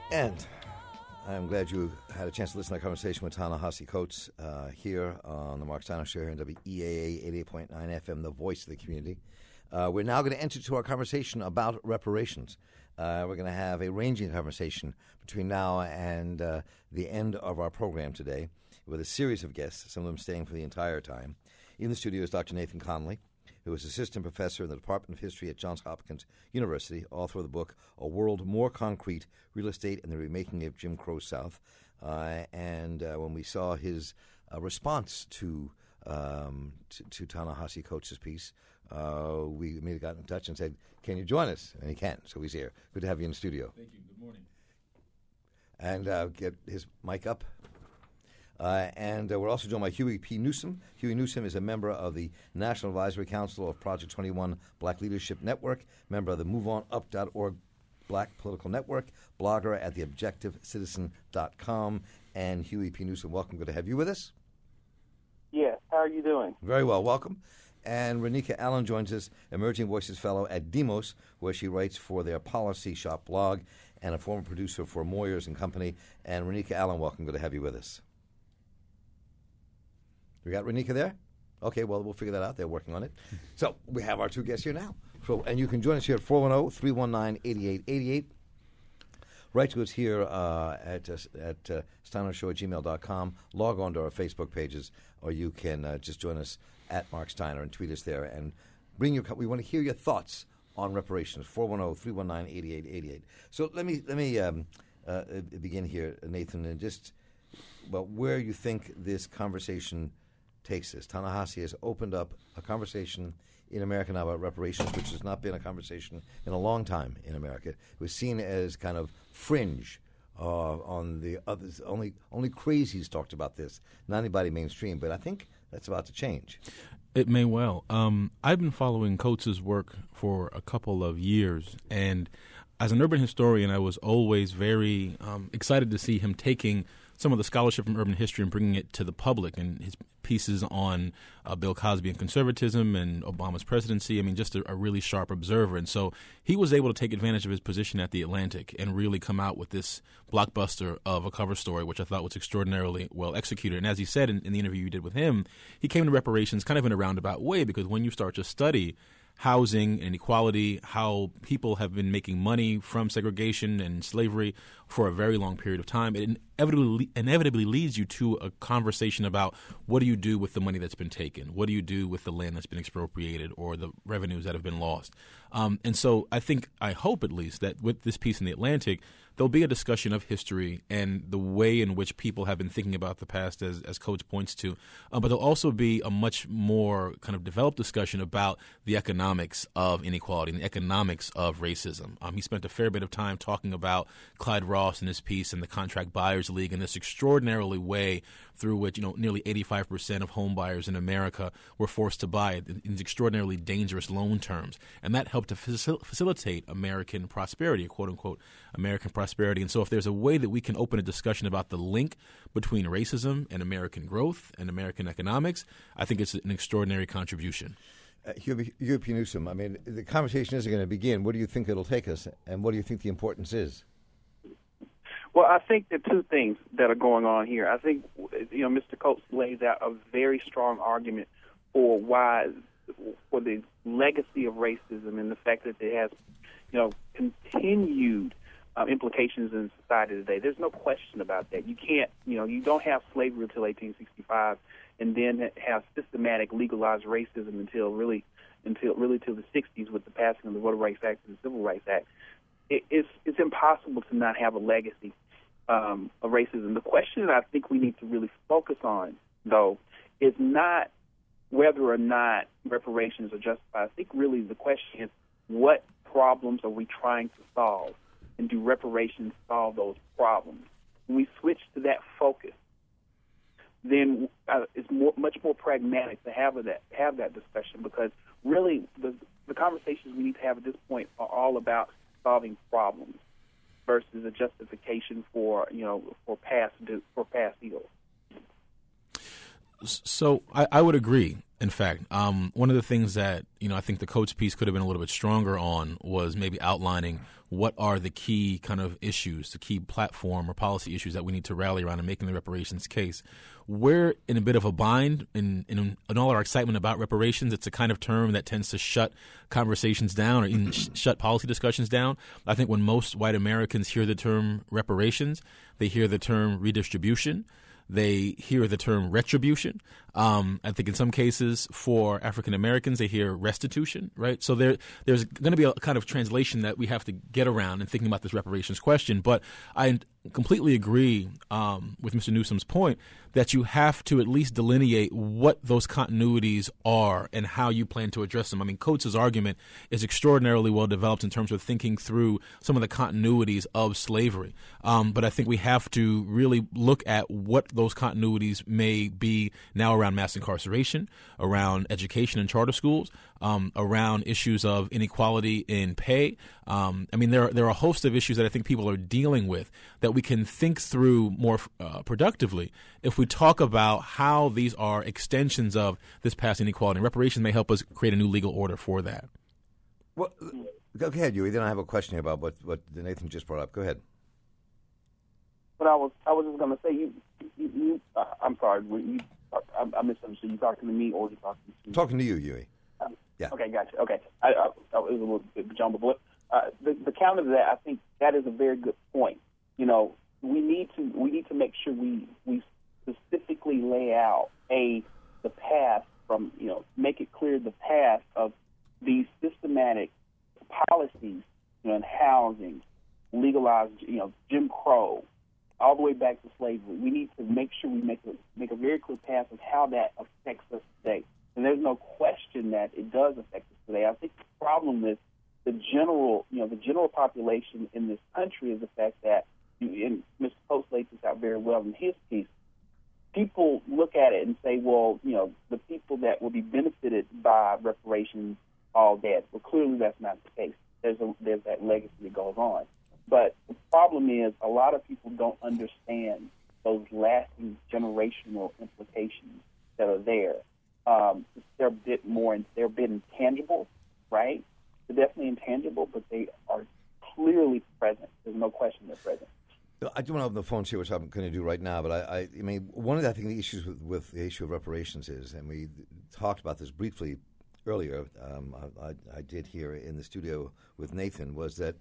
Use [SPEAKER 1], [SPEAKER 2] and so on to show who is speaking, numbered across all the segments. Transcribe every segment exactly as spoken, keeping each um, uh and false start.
[SPEAKER 1] And I'm glad you had a chance to listen to that conversation with Ta-Nehisi Coates uh, here on the Mark Steiner Show here on W E A A eighty-eight point nine F M, the voice of the community. Uh, we're now going to enter to our conversation about reparations. Uh, we're going to have a ranging conversation between now and uh, the end of our program today with a series of guests, some of them staying for the entire time. In the studio is Doctor Nathan Connolly, who is assistant professor in the Department of History at Johns Hopkins University, author of the book A World More Concrete, Real Estate and the Remaking of Jim Crow South. Uh, and uh, when we saw his uh, response to, um, to, to Ta-Nehisi Coates' piece, uh, we immediately got in touch and said, can you join us? And he can, so he's here. Good to have you in the studio.
[SPEAKER 2] Thank you. Good morning.
[SPEAKER 1] And uh, get his mic up. Uh, and uh, we're also joined by Huey P. Newsom. Huey Newsom is a member of the National Advisory Council of Project twenty-one Black Leadership Network, member of the move on up dot org Black Political Network, blogger at the objective citizen dot com. And Huey P. Newsom, welcome. Good to have you with us.
[SPEAKER 3] Yes. How are you doing?
[SPEAKER 1] Very well. Welcome. And Renika Allen joins us, Emerging Voices Fellow at Demos, where she writes for their Policy Shop blog, and a former producer for Moyers and Company. And Renika Allen, welcome. Good to have you with us. We got Renika there? Okay, well, we'll figure that out. They're working on it. So we have our two guests here now. So, and you can join us here at four one zero, three one nine, eight eight eight eight. Write to us here uh, at, uh, at uh, steinershow at gmail dot com. Log on to our Facebook pages, or you can uh, just join us at Mark Steiner and tweet us there. And bring your. We want to hear your thoughts on reparations. four one zero, three one nine, eight eight eight eight. So let me, let me um, uh, begin here, Nathan, and just, well, where you think this conversation takes this. Ta-Nehisi has opened up a conversation in America now about reparations, which has not been a conversation in a long time in America. It was seen as kind of fringe uh, on the others. Only only crazies talked about this, not anybody mainstream. But I think that's about to change.
[SPEAKER 2] It may well. Um, I've been following Coates' work for a couple of years, and as an urban historian, I was always very um, excited to see him taking some of the scholarship from urban history and bringing it to the public, and his pieces on uh, Bill Cosby and conservatism and Obama's presidency. I mean, just a, a really sharp observer. And so he was able to take advantage of his position at The Atlantic and really come out with this blockbuster of a cover story, which I thought was extraordinarily well executed. And as he said in, in the interview you did with him, he came to reparations kind of in a roundabout way, because when you start to study housing and inequality, how people have been making money from segregation and slavery for a very long period of time, it inevitably, inevitably leads you to a conversation about what do you do with the money that's been taken? What do you do with the land that's been expropriated or the revenues that have been lost? Um, and so I think, I hope at least, that with this piece in The Atlantic, there'll be a discussion of history and the way in which people have been thinking about the past, as, as Coates points to. Uh, but there'll also be a much more kind of developed discussion about the economics of inequality and the economics of racism. Um, he spent a fair bit of time talking about Clyde Ross in his piece and the Contract Buyers League and this extraordinarily way through which, you know, nearly eighty-five percent of home buyers in America were forced to buy it in these extraordinarily dangerous loan terms. And that helped to facil- facilitate American prosperity, quote-unquote, American prosperity. And so if there's a way that we can open a discussion about the link between racism and American growth and American economics, I think it's an extraordinary contribution.
[SPEAKER 1] Uh, Huey P. Newsom, I mean, the conversation isn't going to begin. Where do you think it'll take us, and what do you think the importance is?
[SPEAKER 3] Well, I think there are two things that are going on here. I think, you know, Mister Coates lays out a very strong argument for why, for the legacy of racism and the fact that it has, you know, continued uh, implications in society today. There's no question about that. You can't, you know, you don't have slavery until eighteen sixty-five, and then have systematic legalized racism until really, until really till the sixties with the passing of the Voting Rights Act and the Civil Rights Act. It, it's it's impossible to not have a legacy um, of racism. The question that I think we need to really focus on, though, is not whether or not reparations are justified. I think really the question is, what problems are we trying to solve, and do reparations solve those problems? When we switch to that focus, then uh, it's more, much more pragmatic to have that have that discussion, because really the the conversations we need to have at this point are all about solving problems versus a justification for, you know, for past for past evils.
[SPEAKER 2] So I, I would agree In fact, um, one of the things that, you know, I think the Coates piece could have been a little bit stronger on was maybe outlining what are the key kind of issues, the key platform or policy issues that we need to rally around in making the reparations case. We're in a bit of a bind in, in, in all our excitement about reparations. It's a kind of term that tends to shut conversations down or even sh- shut policy discussions down. I think when most white Americans hear the term reparations, they hear the term redistribution. They hear the term retribution. Um, I think in some cases for African Americans, they hear restitution, right? So there, there's going to be a kind of translation that we have to get around in thinking about this reparations question. But I completely agree um, with Mister Newsom's point that you have to at least delineate what those continuities are and how you plan to address them. I mean, Coates' argument is extraordinarily well developed in terms of thinking through some of the continuities of slavery. Um, but I think we have to really look at what those continuities may be now around mass incarceration, around education and charter schools, um, around issues of inequality in pay. Um, I mean, there are, there are a host of issues that I think people are dealing with that we can think through more uh, productively if we talk about how these are extensions of this past inequality. And reparations may help us create a new legal order for that.
[SPEAKER 1] Well, go ahead, Huey. Then I have a question about what, what Nathan just brought up. Go ahead.
[SPEAKER 3] But I was I was just going to say, you, you, you uh, I'm sorry, you, I, I misunderstood. You talking to me or you talking to?
[SPEAKER 1] Talking to you, Huey.
[SPEAKER 3] Um,
[SPEAKER 1] yeah.
[SPEAKER 3] Okay, gotcha. Okay, I, I, I, it was a little bit jumbled. But uh, the, the counter to that, I think that is a very good point. You know, we need to we need to make sure we we specifically lay out a the path from you know make it clear the path of these systematic policies, you know, in housing, legalized, you know, Jim Crow, all the way back to slavery. We need to make sure we make a, make a very clear path of how that affects us today. And there's no question that it does affect us today. I think the problem with the general, you know, the general population in this country is the fact that, and Mister Coates laid this out very well in his piece, people look at it and say, well, you know, the people that will be benefited by reparations all dead. Well, clearly that's not the case. There's a, there's that legacy that goes on. But the problem is a lot of people don't understand those lasting generational implications that are there. Um, they're a bit more, they're a bit intangible, right? They're definitely intangible, but they are clearly present. There's no question they're present.
[SPEAKER 1] I do want to open the phone here, which I'm going to do right now. But I, I, I mean, one of the, I think the issues with, with the issue of reparations is, and we talked about this briefly earlier. Um, I, I did here in the studio with Nathan was that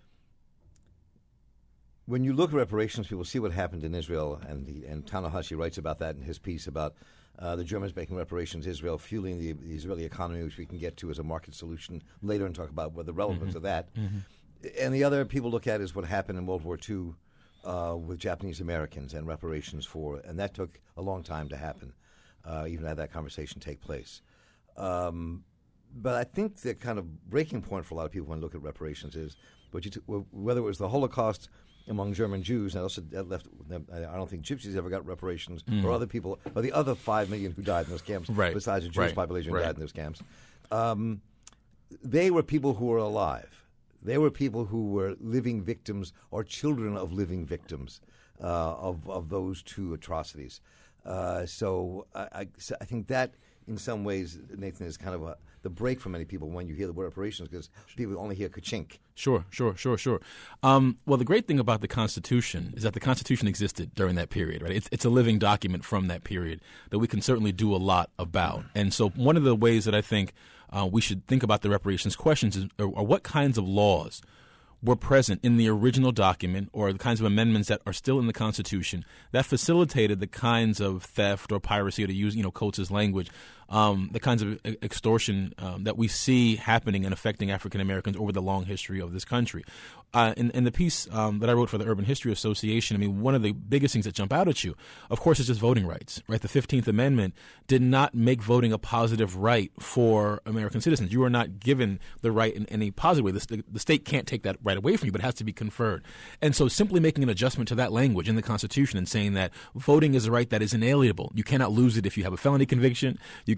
[SPEAKER 1] when you look at reparations, people see what happened in Israel, and he, and Ta-Nehisi writes about that in his piece about uh, the Germans making reparations, Israel fueling the, the Israeli economy, which we can get to as a market solution later and talk about what the relevance
[SPEAKER 2] Mm-hmm.
[SPEAKER 1] of that.
[SPEAKER 2] Mm-hmm.
[SPEAKER 1] And the other people look at is what happened in World War Two uh, with Japanese Americans and reparations for, and that took a long time to happen, uh, even had that conversation take place. Um, but I think the kind of breaking point for a lot of people when they look at reparations is what you t- whether it was the Holocaust among German Jews, and also that left. I don't think Gypsies ever got reparations, mm. or other people, or the other five million who died in those camps,
[SPEAKER 2] right.
[SPEAKER 1] besides the Jewish
[SPEAKER 2] right.
[SPEAKER 1] population who
[SPEAKER 2] right.
[SPEAKER 1] died in those camps. Um, they were people who were alive. They were people who were living victims or children of living victims uh, of of those two atrocities. Uh, so I, I, so I think that in some ways, Nathan, is kind of a, the break for many people when you hear the word reparations, because people only hear ka-chink.
[SPEAKER 2] Sure, sure, sure, sure. Um, well, the great thing about the Constitution is that the Constitution existed during that period, right? It's, it's a living document from that period that we can certainly do a lot about. And so one of the ways that I think uh, we should think about the reparations questions is, are, are what kinds of laws were present in the original document or the kinds of amendments that are still in the Constitution that facilitated the kinds of theft or piracy, or to use, you know, Coates' language, um, the kinds of extortion um, that we see happening and affecting African Americans over the long history of this country. Uh, in, in the piece um, that I wrote for the Urban History Association, I mean, one of the biggest things that jump out at you, of course, is just voting rights, right? The fifteenth Amendment did not make voting a positive right for American citizens. You are not given the right in any positive way. The, the state can't take that right away from you, but it has to be conferred. And so simply making an adjustment to that language in the Constitution and saying that voting is a right that is inalienable. You cannot lose it if you have a felony conviction. You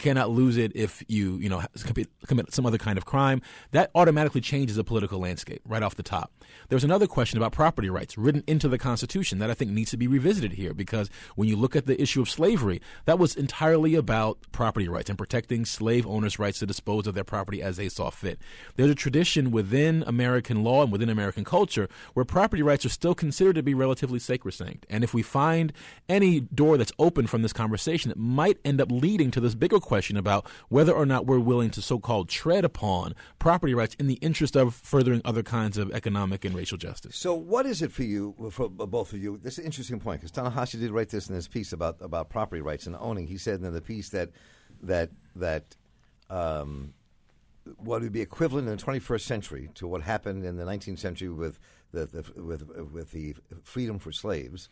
[SPEAKER 2] cannot lose it if you, you know, commit, commit some other kind of crime. That automatically changes the political landscape right off the top. There's another question about property rights written into the Constitution that I think needs to be revisited here, because when you look at the issue of slavery, that was entirely about property rights and protecting slave owners' rights to dispose of their property as they saw fit. There's a tradition within American law and within American culture where property rights are still considered to be relatively sacrosanct. And if we find any door that's open from this conversation, it might end up leading to this bigger question about whether or not we're willing to so-called tread upon property rights in the interest of furthering other kinds of economic and racial justice.
[SPEAKER 1] So what is it for you, for both of you? This is an interesting point, because Ta-Nehisi did write this in his piece about, about property rights and owning. He said in the piece that that that um, what would be equivalent in the twenty-first century to what happened in the nineteenth century with the, the with with the freedom for slaves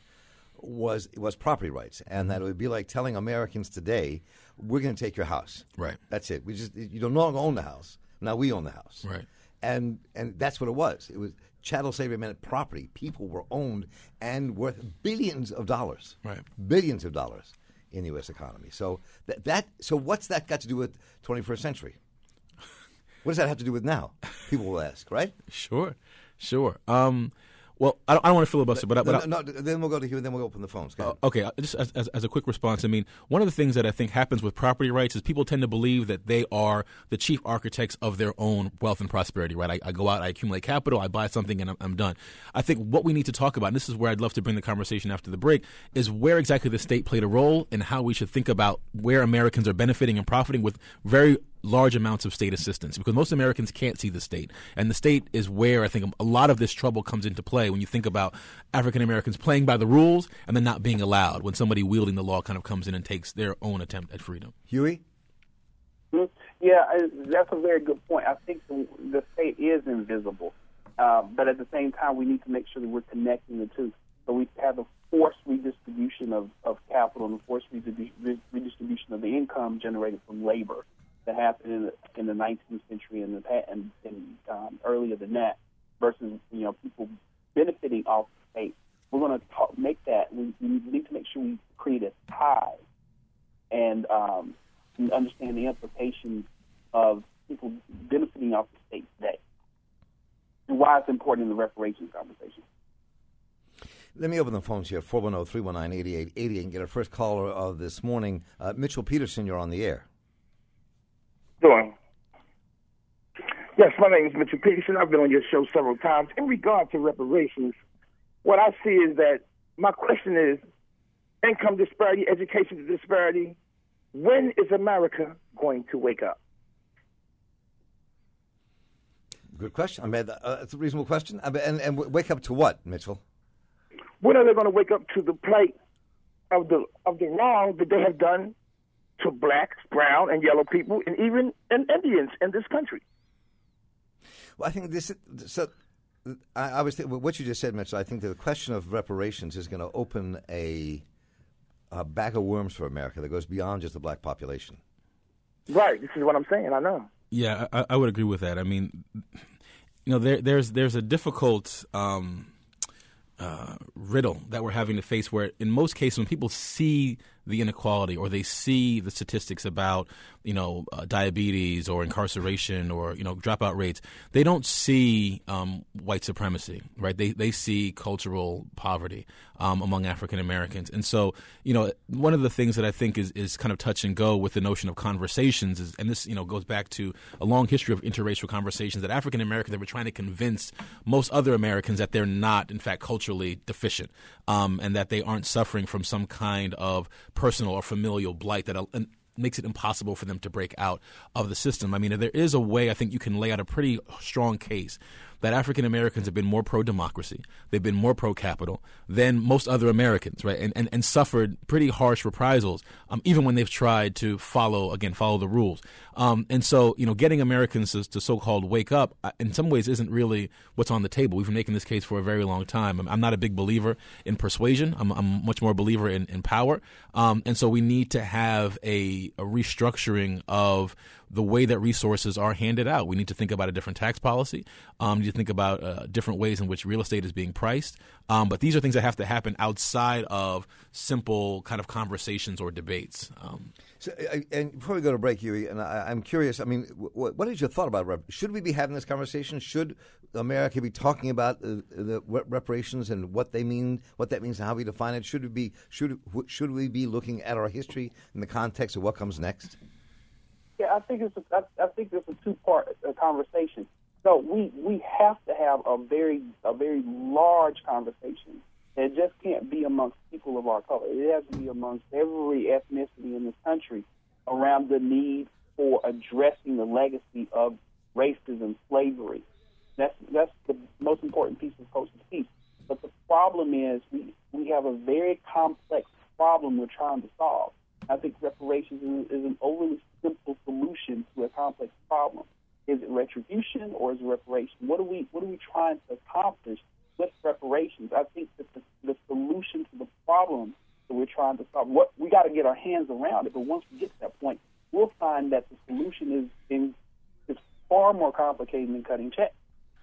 [SPEAKER 1] was was property rights, and that it would be like telling Americans today, we're going to take your house.
[SPEAKER 2] Right.
[SPEAKER 1] That's it. We just you don't no longer own the house. Now we own the house.
[SPEAKER 2] Right.
[SPEAKER 1] And and that's what it was. It was chattel slavery meant property. People were owned and worth billions of dollars.
[SPEAKER 2] Right.
[SPEAKER 1] Billions of dollars in the U S economy. So that, that so what's that got to do with twenty-first century? What does that have to do with now? People will ask, right?
[SPEAKER 2] Sure, sure. Um, well, I don't, I don't want to filibuster, but, I, but
[SPEAKER 1] no, no, then we'll go to here, then we'll open the phones. Go ahead.
[SPEAKER 2] Uh, okay, just as, as, as a quick response, I mean, one of the things that I think happens with property rights is people tend to believe that they are the chief architects of their own wealth and prosperity, right? I, I go out, I accumulate capital, I buy something, and I'm, I'm done. I think what we need to talk about, and this is where I'd love to bring the conversation after the break, is where exactly the state played a role and how we should think about where Americans are benefiting and profiting with very large amounts of state assistance, because most Americans can't see the state. And the state is where I think a lot of this trouble comes into play when you think about African Americans playing by the rules and then not being allowed when somebody wielding the law kind of comes in and takes their own attempt at freedom.
[SPEAKER 1] Huey?
[SPEAKER 3] Mm-hmm. Yeah, that's a very good point. I think the, the state is invisible, uh, but at the same time, we need to make sure that we're connecting the two. So we have a forced redistribution of, of capital and a forced redistribution of the income generated from labor that happened in the, in the nineteenth century and, the, and, and um, earlier than that, versus you know people benefiting off the state. We're going to talk, make that. We, we need to make sure we create a tie and, um, and understand the implications of people benefiting off the state today, and why it's important in the reparations conversation.
[SPEAKER 1] Let me open the phones here, four one zero, three one nine, eight eight eight eight, and get our first caller of this morning. Uh, Mitchell Peterson, you're on the air.
[SPEAKER 4] Doing. Yes, my name is Mitchell Peterson. I've been on your show several times. In regard to reparations, what I see is that my question is income disparity, education disparity. When is America going to wake up?
[SPEAKER 1] Good question. I mean, uh, it's a reasonable question. I mean, and, and wake up to what, Mitchell?
[SPEAKER 4] When are they going to wake up to the plight of the of the wrong that they have done to blacks, brown, and yellow people, and even and Indians in this country?
[SPEAKER 1] Well, I think this. So, I, I was thinking, what you just said, Mitchell. I think that the question of reparations is going to open a, a bag of worms for America that goes beyond just the black population.
[SPEAKER 4] Right. This is what I'm saying. I know.
[SPEAKER 2] Yeah, I, I would agree with that. I mean, you know, there, there's there's a difficult um, uh, riddle that we're having to face where, in most cases, when people see the inequality or they see the statistics about, you know, uh, diabetes or incarceration or, you know, dropout rates, they don't see um, white supremacy, right? They they see cultural poverty um, among African Americans. And so, you know, one of the things that I think is, is kind of touch and go with the notion of conversations is, and this, you know, goes back to a long history of interracial conversations, that African Americans, they were trying to convince most other Americans that they're not, in fact, culturally deficient, um, and that they aren't suffering from some kind of personal or familial blight that uh, makes it impossible for them to break out of the system. I mean, there is a way I think you can lay out a pretty strong case that African Americans have been more pro-democracy, they've been more pro-capital than most other Americans, right? And and, and suffered pretty harsh reprisals, um, even when they've tried to follow, again, follow the rules. Um, and so, you know, getting Americans to, to so-called wake up, uh, in some ways, isn't really what's on the table. We've been making this case for a very long time. I'm, I'm not a big believer in persuasion. I'm, I'm much more a believer in, in power. Um, and so we need to have a, a restructuring of the way that resources are handed out. We need to think about a different tax policy. Um, we need to think about uh, different ways in which real estate is being priced. Um, but these are things that have to happen outside of simple kind of conversations or debates. Um,
[SPEAKER 1] so, uh, and before we go to break, Huey, and I, I'm curious, I mean, w- what is your thought about rep- should we be having this conversation? Should America be talking about uh, the reparations and what they mean, what that means and how we define it? Should we be, should, should we be looking at our history in the context of what comes next?
[SPEAKER 3] Yeah, I think it's a, I, I think it's a two-part uh, conversation. So we, we have to have a very a very large conversation. It just can't be amongst people of our color. It has to be amongst every ethnicity in this country around the need for addressing the legacy of racism, slavery. That's that's the most important piece of Coach's piece. But the problem is we, we have a very complex problem we're trying to solve. I think reparations is, is an overly simple solution to a complex problem. Is it retribution or is it reparation? What are we what are we trying to accomplish with reparations? I think that the, the solution to the problem that we're trying to solve, what we got to get our hands around it. But once we get to that point, we'll find that the solution is in, is far more complicated than cutting checks.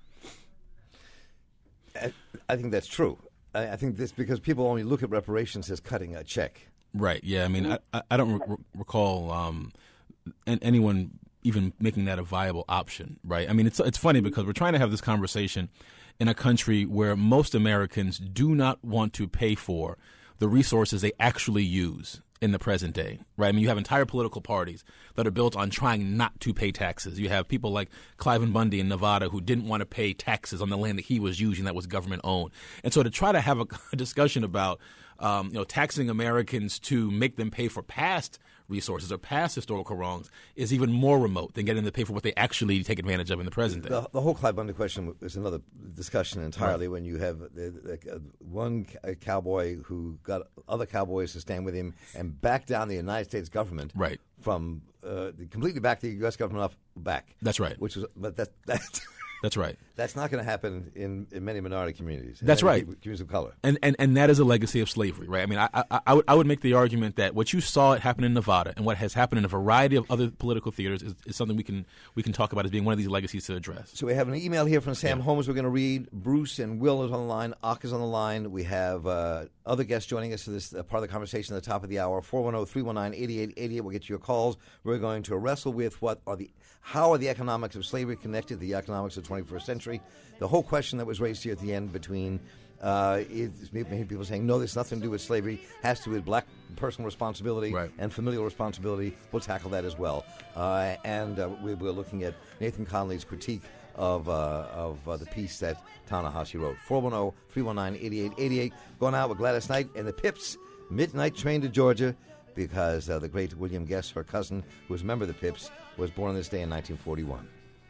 [SPEAKER 1] I, I think that's true. I, I think this because people only look at reparations as cutting a check.
[SPEAKER 2] Right. Yeah. I mean, I, I don't re- recall um, anyone even making that a viable option. Right. I mean, it's it's funny because we're trying to have this conversation in a country where most Americans do not want to pay for the resources they actually use in the present day, right? I mean, you have entire political parties that are built on trying not to pay taxes. You have people like Cliven Bundy in Nevada who didn't want to pay taxes on the land that he was using that was government owned. And so to try to have a, a discussion about, um, you know, taxing Americans to make them pay for past resources or past historical wrongs is even more remote than getting them to pay for what they actually take advantage of in the present day.
[SPEAKER 1] The, the whole Clive Bundy question is another discussion entirely. Right. When you have the, the, uh, one cowboy who got other cowboys to stand with him and back down the United States government,
[SPEAKER 2] right, from
[SPEAKER 1] uh, completely back the U S government up back.
[SPEAKER 2] That's right.
[SPEAKER 1] Which was, but that that's.
[SPEAKER 2] That's right.
[SPEAKER 1] That's not going to happen in, in many minority communities.
[SPEAKER 2] That's right.
[SPEAKER 1] Communities of color.
[SPEAKER 2] And, and and that is a legacy of slavery, right? I mean, I, I, I, would, I would make the argument that what you saw happen in Nevada and what has happened in a variety of other political theaters is, is something we can we can talk about as being one of these legacies to address.
[SPEAKER 1] So we have an email here from Sam
[SPEAKER 2] yeah.
[SPEAKER 1] Holmes we're going to read. Bruce and Will is on the line. Ak is on the line. We have uh, other guests joining us for this uh, part of the conversation at the top of the hour. four one zero, three one nine, eight eight eight eight. We'll get to your calls. We're going to wrestle with what are the how are the economics of slavery connected to the economics of the twenty-first century. The whole question that was raised here at the end between uh, is, many people saying, no, there's nothing to do with slavery, has to do with black personal responsibility
[SPEAKER 2] right.
[SPEAKER 1] and familial responsibility. We'll tackle that as well. Uh, and uh, we, we're looking at Nathan Conley's critique of uh, of uh, the piece that Ta-Nehisi wrote. four one zero, three one nine, eight eight eight eight. Going out with Gladys Knight and the Pips, Midnight Train to Georgia, because uh, the great William Guest, her cousin, who was a member of the Pips, was born on this day in nineteen forty-one.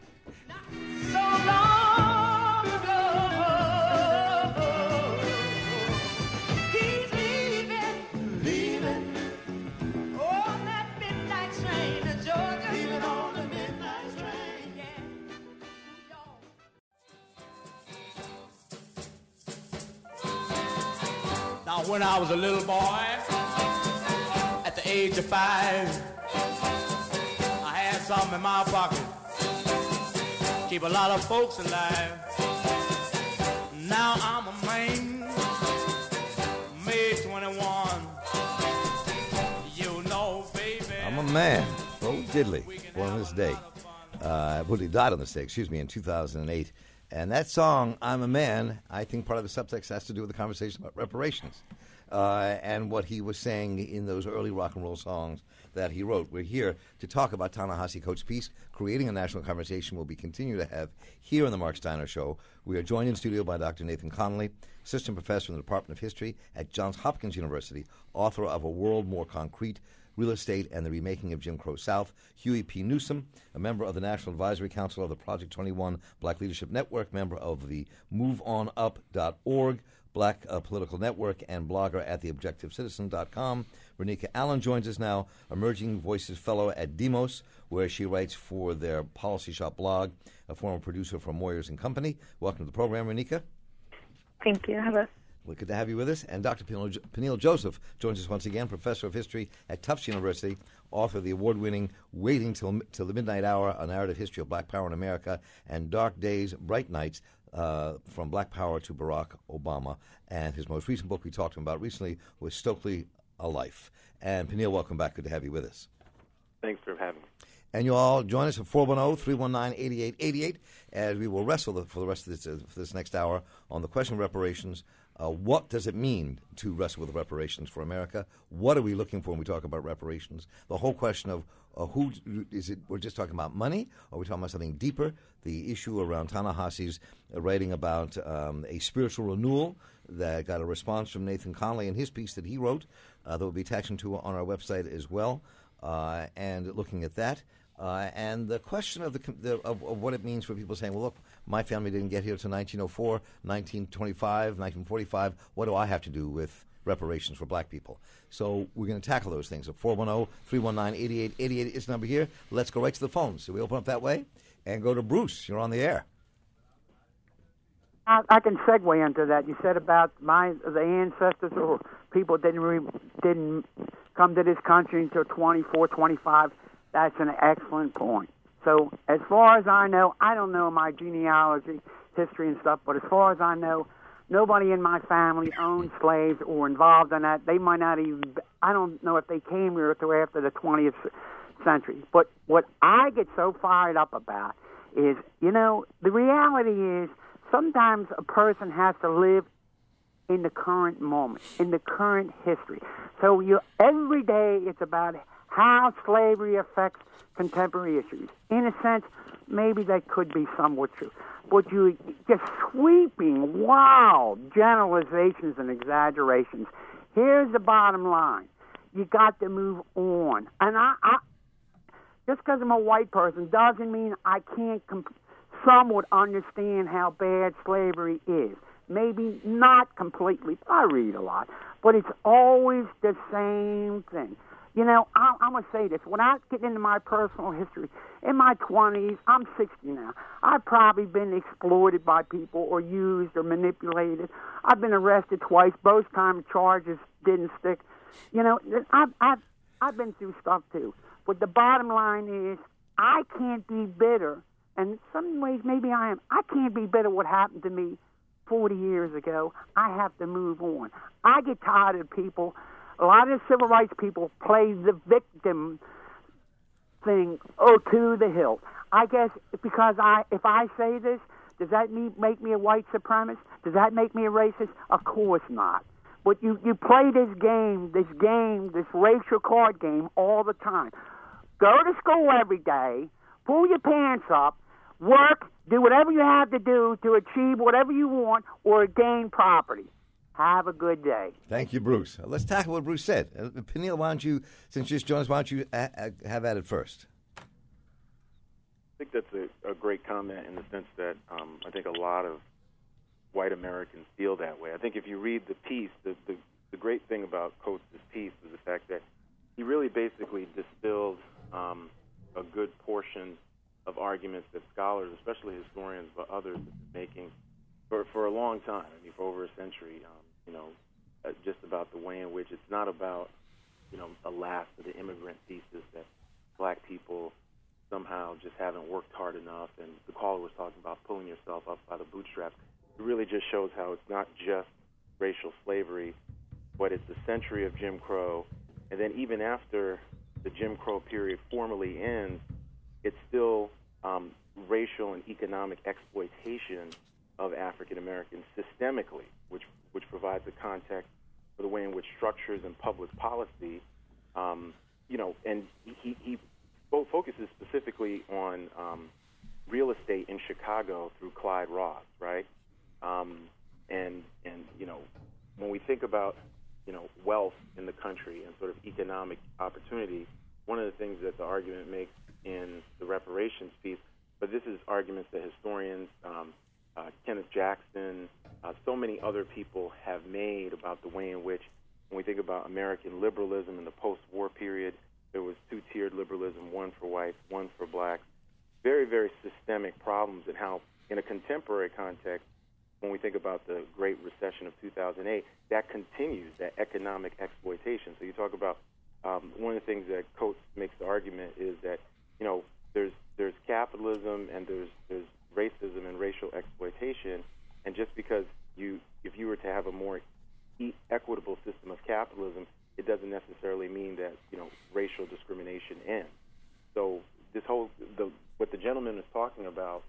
[SPEAKER 5] So long ago, he's leaving, leaving. On that midnight train to Georgia, leaving on the midnight train. Yeah. Now, when I was a little boy, at the age of five, I had something in my pocket. Keep a lot of folks alive. Now I'm a man, May twenty-one. You know, baby.
[SPEAKER 1] I'm a man. Bo Diddley, born on this day. Uh, well, he died on this day, excuse me, in two thousand eight. And that song, I'm a Man, I think part of the subtext has to do with the conversation about reparations. Uh, and what he was saying in those early rock and roll songs that he wrote. We're here to talk about Ta-Nehisi Coates' piece, Creating a National Conversation, we'll be continue to have here on the Mark Steiner Show. We are joined in studio by Doctor Nathan Conley, assistant professor in the Department of History at Johns Hopkins University, author of A World More Concrete, Real Estate and the Remaking of Jim Crow South. Huey P. Newsom, a member of the National Advisory Council of the Project twenty-one Black Leadership Network, member of the move on up dot org Black uh, Political Network, and blogger at the objective citizen dot com. Renika Allen joins us now, Emerging Voices Fellow at Demos, where she writes for their Policy Shop blog, a former producer for Moyers and Company. Welcome to the program, Renika.
[SPEAKER 6] Thank you. Hello.
[SPEAKER 1] Well, good to have you with us. And Doctor Peniel Joseph joins us once again, professor of history at Tufts University, author of the award-winning Waiting Till, Till the Midnight Hour, A Narrative History of Black Power in America, and Dark Days, Bright Nights, uh, From Black Power to Barack Obama. And his most recent book we talked to him about recently was Stokely, A Life. And Peniel, welcome back. Good to have you with us.
[SPEAKER 7] Thanks for having me.
[SPEAKER 1] And you all join us at four one zero, three one nine, eight eight eight eight as we will wrestle the, for the rest of this, uh, for this next hour on the question of reparations. Uh, what does it mean to wrestle with reparations for America? What are we looking for when we talk about reparations? The whole question of uh, who is it? We're just talking about money, or are we talking about something deeper? The issue around Ta-Nehisi's uh, writing about um, a spiritual renewal that got a response from Nathan Conley in his piece that he wrote uh, that will be attached to on our website as well. Uh, and looking at that. Uh, and the question of, the, the of, of what it means for people saying, well, look, my family didn't get here until nineteen oh four, nineteen twenty-five, nineteen forty-five. What do I have to do with reparations for black people? So we're going to tackle those things. So four one zero, three one nine, eight eight eight eight is the number here. Let's go right to the phones. So we open up that way and go to Bruce. You're on the air.
[SPEAKER 8] I, I can segue into that. You said about my the ancestors or people didn't re, didn't come to this country until twenty-four, twenty-five. That's an excellent point. So as far as I know, I don't know my genealogy, history and stuff, but as far as I know, nobody in my family owned slaves or involved in that. They might not even, I don't know if they came here until after the twentieth century. But what I get so fired up about is, you know, the reality is sometimes a person has to live in the current moment, in the current history. So you every day it's about how slavery affects contemporary issues. In a sense, maybe that could be somewhat true. But you just sweeping, wild generalizations and exaggerations. Here's the bottom line. You got to move on. And I, I just because I'm a white person doesn't mean I can't comp- somewhat understand how bad slavery is. Maybe not completely. I read a lot. But it's always the same thing. You know, I, I'm going to say this. Without getting into my personal history, in my twenties, I'm sixty now, I've probably been exploited by people or used or manipulated. I've been arrested twice. Both times charges didn't stick. You know, I've, I've, I've been through stuff too. But the bottom line is I can't be bitter. And in some ways, maybe I am. I can't be bitter what happened to me forty years ago. I have to move on. I get tired of people. A lot of the civil rights people play the victim thing oh to the hilt. I guess because I, if I say this, does that make me a white supremacist? Does that make me a racist? Of course not. But you, you play this game, this game, this racial card game all the time. Go to school every day, pull your pants up, work, do whatever you have to do to achieve whatever you want or gain property. Have a good day.
[SPEAKER 1] Thank you, Bruce. Uh, let's tackle what Bruce said. Uh, Peniel, why don't you, since you just joined us, why don't you a- a- have at it first?
[SPEAKER 7] I think that's a, a great comment in the sense that um, I think a lot of white Americans feel that way. I think if you read the piece, the, the, the great thing about Coates' piece is the fact that he really basically distilled um, a good portion of arguments that scholars, especially historians, but others, have been making for, for a long time, I mean, for over a century. Um, you know, uh, just about the way in which it's not about, you know, a last of the immigrant thesis that black people somehow just haven't worked hard enough, and the caller was talking about pulling yourself up by the bootstraps. It really just shows how it's not just racial slavery, but it's a century of Jim Crow, and then even after the Jim Crow period formally ends, it's still um, racial and economic exploitation of African Americans systemically, which which provides a context for the way in which structures and public policy, um, you know, and he, he focuses specifically on um, real estate in Chicago through Clyde Ross, right? Um, and and you know, when we think about you know wealth in the country and sort of economic opportunity, one of the things that the argument makes in the reparations piece, but this is arguments that historians. Um, Uh, Kenneth Jackson, uh, so many other people have made about the way in which, when we think about American liberalism in the post-war period, there was two-tiered liberalism, one for whites, one for blacks. Very, very systemic problems, and how, in a contemporary context, when we think about the Great Recession of two thousand eight, that continues, that economic exploitation. So you talk about um, one of the things that Coates makes the argument is that, you know, there's there's capitalism and there's there's racism and racial exploitation, and just because you if you were to have a more e- equitable system of capitalism, it doesn't necessarily mean that, you know, racial discrimination ends. So this whole the what the gentleman is talking about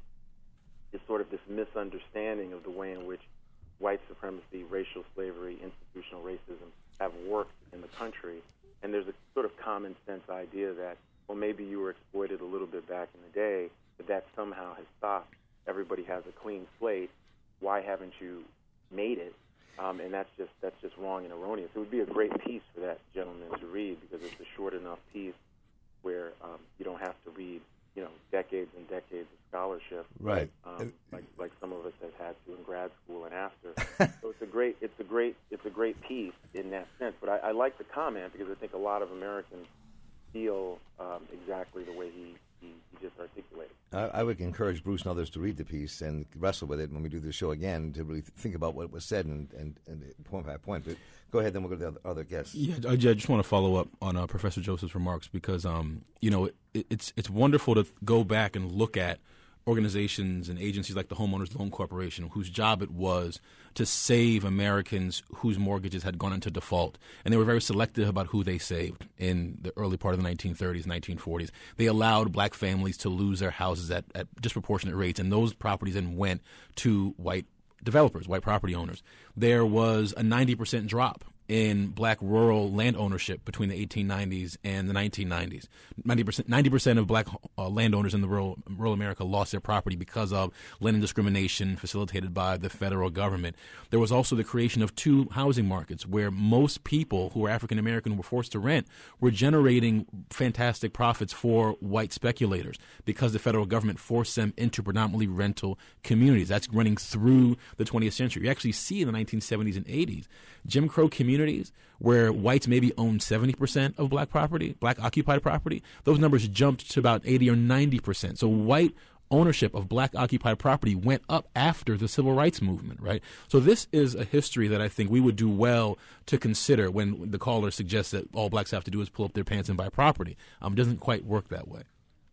[SPEAKER 7] is sort of this misunderstanding of the way in which white supremacy, racial slavery, institutional racism have worked in the country. And there's a sort of common sense idea that, well, maybe you were exploited a little bit back in the day, but that somehow has stopped. Everybody has a clean slate. Why haven't you made it? Um, and that's just that's just wrong and erroneous. It would be a great piece for that gentleman to read because it's a short enough piece where um, you don't have to read, you know, decades and decades of scholarship,
[SPEAKER 1] right?
[SPEAKER 7] Um, like like some of us have had to in grad school and after. So it's a great it's a great it's a great piece in that sense. But I, I like the comment because I think a lot of Americans feel um, exactly the way he, he, he just articulated.
[SPEAKER 1] I, I would encourage Bruce and others to read the piece and wrestle with it when we do the show again to really think about what was said and, and, and point by point. But go ahead, then we'll go to the other, other guests.
[SPEAKER 2] Yeah, I, I just want to follow up on uh, Professor Joseph's remarks because, um, you know, it, it's it's wonderful to go back and look at organizations and agencies like the Homeowners Loan Corporation, whose job it was to save Americans whose mortgages had gone into default. And they were very selective about who they saved in the early part of the nineteen thirties, nineteen forties. They allowed black families to lose their houses at, at disproportionate rates, and those properties then went to white developers, white property owners. There was a ninety percent drop in black rural land ownership between the eighteen nineties and the nineteen nineties. ninety percent, ninety percent of black uh, landowners in the rural, rural America lost their property because of land discrimination facilitated by the federal government. There was also the creation of two housing markets where most people who were African American who were forced to rent were generating fantastic profits for white speculators because the federal government forced them into predominantly rental communities. That's running through the twentieth century. You actually see in the nineteen seventies and eighties Jim Crow communities where whites maybe owned seventy percent of black property, black occupied property. Those numbers jumped to about eighty or ninety percent. So white ownership of black occupied property went up after the civil rights movement, right? So this is a history that I think we would do well to consider when the caller suggests that all blacks have to do is pull up their pants and buy property. Um, it doesn't quite work that way.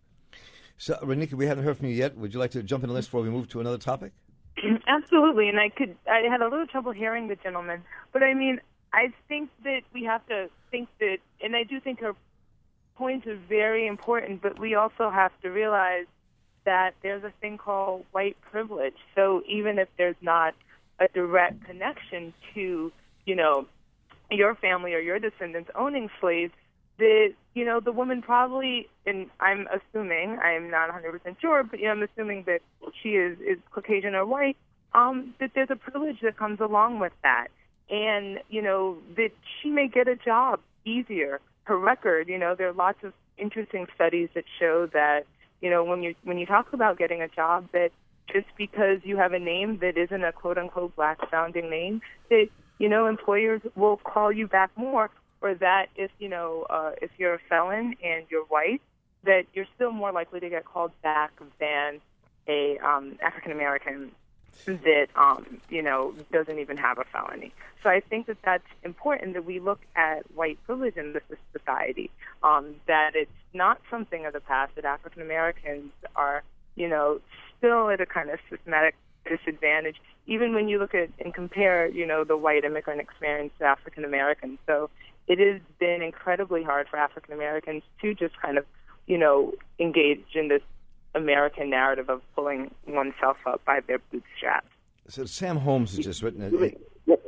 [SPEAKER 1] So, Renika, we haven't heard from you yet. Would you like to jump in the list before we move to another topic?
[SPEAKER 6] Absolutely, and I could. I had a little trouble hearing the gentleman, but I mean, I think that we have to think that, and I do think her points are very important, but we also have to realize that there's a thing called white privilege. So even if there's not a direct connection to, you know, your family or your descendants owning slaves, the you know the woman probably, and I'm assuming, I'm not one hundred percent sure, but you know, I'm assuming that she is, is Caucasian or white, um, that there's a privilege that comes along with that, and you know that she may get a job easier. Her record, you know, there are lots of interesting studies that show that you know when you when you talk about getting a job, that just because you have a name that isn't a quote unquote black sounding name, that you know employers will call you back more. Or that if, you know, uh, if you're a felon and you're white, that you're still more likely to get called back than a um, African-American that, um, you know, doesn't even have a felony. So I think that that's important that we look at white privilege in this society, um, that it's not something of the past, that African-Americans are, you know, still at a kind of systematic disadvantage, even when you look at and compare, you know, the white immigrant experience to African-Americans. So it has been incredibly hard for African Americans to just kind of, you know, engage in this American narrative of pulling oneself up by their bootstraps.
[SPEAKER 1] So Sam Holmes has just written it.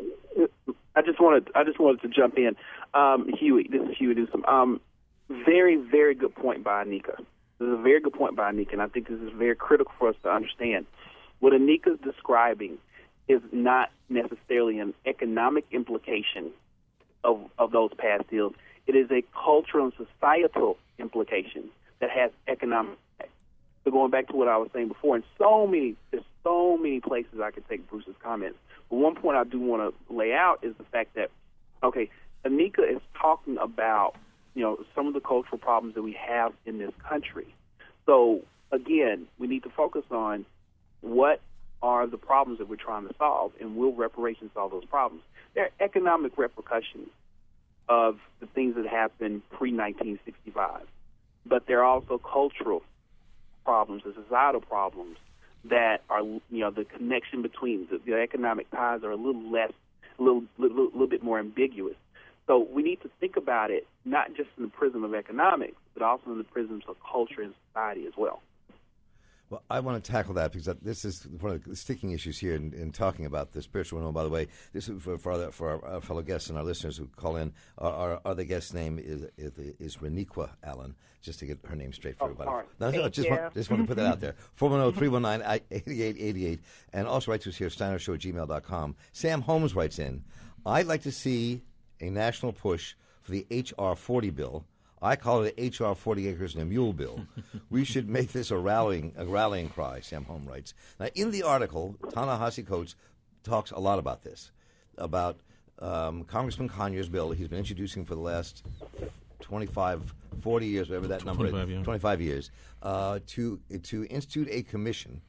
[SPEAKER 9] I just wanted, I just wanted to jump in. Um, Huey, this is Huey Newsom. Um, very, very good point by Anika. This is a very good point by Anika, and I think this is very critical for us to understand. What Anika's describing is not necessarily an economic implication Of, of those past deals. It is a cultural and societal implication that has economic impact. So going back to what I was saying before, in so many, there's so many places I could take Bruce's comments. But one point I do want to lay out is the fact that, okay, Anika is talking about, you know, some of the cultural problems that we have in this country. So again, we need to focus on what are the problems that we're trying to solve, and will reparations solve those problems? There are economic repercussions of the things that happened pre nineteen sixty-five. But there are also cultural problems and societal problems that are, you know, the connection between the, the economic ties are a little less, a little, little, little bit more ambiguous. So we need to think about it not just in the prism of economics, but also in the prisms of culture and society as well.
[SPEAKER 1] Well, I want to tackle that because that, this is one of the sticking issues here in, in talking about the spiritual renewal. By the way, this is for, for, our, for our, our fellow guests and our listeners who call in. Our, our other guest's name is is, is Reniqua Allen, just to get her name straight for
[SPEAKER 9] oh,
[SPEAKER 1] everybody.
[SPEAKER 9] Sorry.
[SPEAKER 1] No, no, just, want, just want to put that out there. four one zero, three one nine, eight eight eight eight. And also write to us here, steiner show at gmail dot com. Sam Holmes writes in, I'd like to see a national push for the H R forty bill. I call it H R forty acres and a mule bill. We should make this a rallying a rallying cry, Sam Holm writes. Now, in the article, Ta-Nehisi Coates talks a lot about this, about um, Congressman Conyers' bill he's been introducing for the last twenty-five, forty years, whatever that number is,
[SPEAKER 2] yeah.
[SPEAKER 1] twenty-five years, uh, to, to institute a commission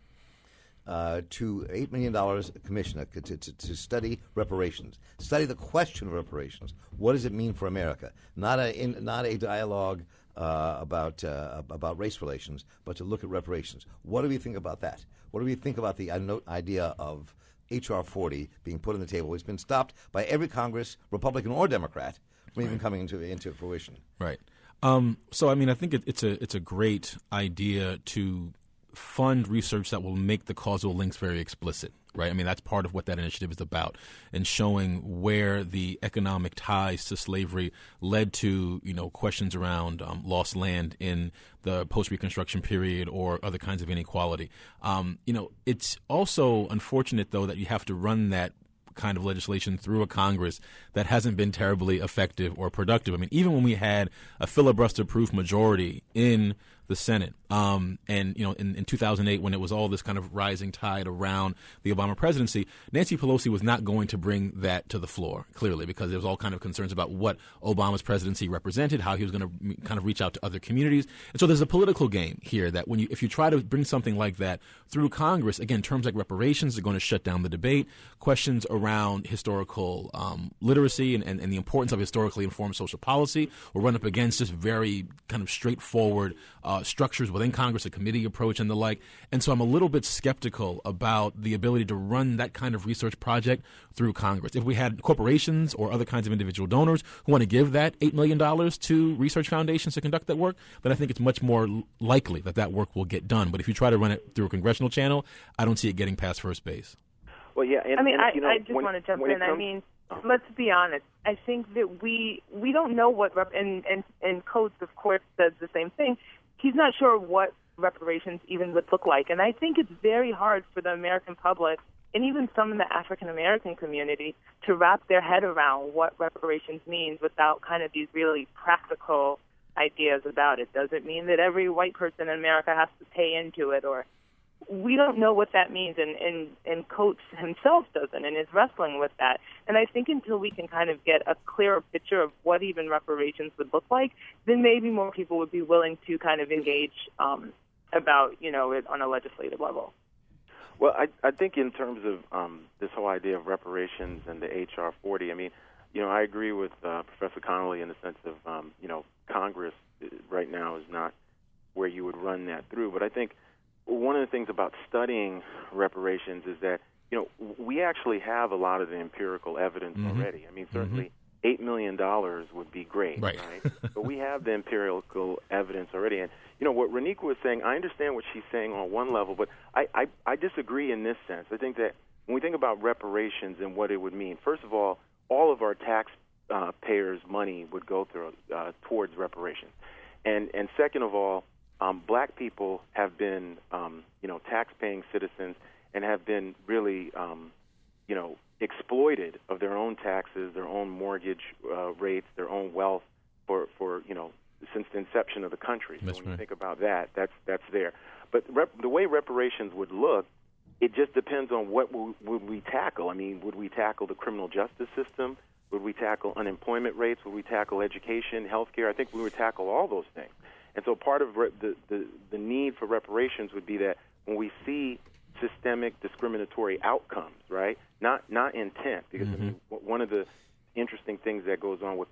[SPEAKER 1] Uh, to eight million dollars commission uh, to, to, to study reparations, study the question of reparations. What does it mean for America? Not a in, not a dialogue uh, about uh, about race relations, but to look at reparations. What do we think about that? What do we think about the uh, idea of H R forty being put on the table? It's been stopped by every Congress, Republican or Democrat, from even coming into into fruition.
[SPEAKER 2] Right. Um, so, I mean, I think it, it's a it's a great idea to fund research that will make the causal links very explicit, right? I mean, that's part of what that initiative is about, and showing where the economic ties to slavery led to, you know, questions around um, lost land in the post-Reconstruction period or other kinds of inequality. Um, you know, it's also unfortunate, though, that you have to run that kind of legislation through a Congress that hasn't been terribly effective or productive. I mean, even when we had a filibuster-proof majority in the Senate, um, and, you know, in, in two thousand eight, when it was all this kind of rising tide around the Obama presidency, Nancy Pelosi was not going to bring that to the floor, clearly, because there was all kind of concerns about what Obama's presidency represented, how he was going to kind of reach out to other communities. And so there's a political game here that when you, if you try to bring something like that through Congress, again, terms like reparations are going to shut down the debate. Questions around historical um, literacy and, and, and the importance of historically informed social policy will run up against just very kind of straightforward uh, structures within Congress, a committee approach and the like. And so I'm a little bit skeptical about the ability to run that kind of research project through Congress. If we had corporations or other kinds of individual donors who want to give that eight million dollars to research foundations to conduct that work, then I think it's much more likely that that work will get done. But if you try to run it through a congressional channel, I don't see it getting past first base.
[SPEAKER 7] Well, yeah. And,
[SPEAKER 6] I mean,
[SPEAKER 7] and,
[SPEAKER 6] I,
[SPEAKER 7] you know,
[SPEAKER 6] I just
[SPEAKER 7] when,
[SPEAKER 6] want to jump
[SPEAKER 7] when
[SPEAKER 6] in.
[SPEAKER 7] comes,
[SPEAKER 6] I mean, let's be honest. I think that we we don't know what rep- and and and Coates, of course, says the same thing. He's not sure what reparations even would look like, and I think it's very hard for the American public and even some in the African American community to wrap their head around what reparations means without kind of these really practical ideas about it. Does it mean that every white person in America has to pay into it, or we don't know what that means, and, and, and Coates himself doesn't and is wrestling with that. And I think until we can kind of get a clearer picture of what even reparations would look like, then maybe more people would be willing to kind of engage um, about, you know, it on a legislative level.
[SPEAKER 7] Well, I, I think in terms of um, this whole idea of reparations and the H R forty, I mean, you know, I agree with uh, Professor Connolly in the sense of, um, you know, Congress right now is not where you would run that through. But I think one of the things about studying reparations is that, you know, we actually have a lot of the empirical evidence mm-hmm. already. I mean, certainly mm-hmm. eight million dollars would be great,
[SPEAKER 2] right?
[SPEAKER 7] right? But we have the empirical evidence already. And, you know, what Reniqua was saying, I understand what she's saying on one level, but I, I, I disagree in this sense. I think that when we think about reparations and what it would mean, first of all, all of our tax uh, payers' money would go through uh, towards reparations. And, and second of all, Um, black people have been, um, you know, tax-paying citizens and have been really, um, you know, exploited of their own taxes, their own mortgage uh, rates, their own wealth for, for, you know, since the inception of the country. So
[SPEAKER 2] that's
[SPEAKER 7] when
[SPEAKER 2] right.
[SPEAKER 7] you think about that, that's that's there. But rep- the way reparations would look, it just depends on what w- would we tackle. I mean, would we tackle the criminal justice system? Would we tackle unemployment rates? Would we tackle education, health care? I think we would tackle all those things. And so part of re- the, the, the need for reparations would be that when we see systemic discriminatory outcomes, right, not not intent, because mm-hmm. I mean, w- one of the interesting things that goes on with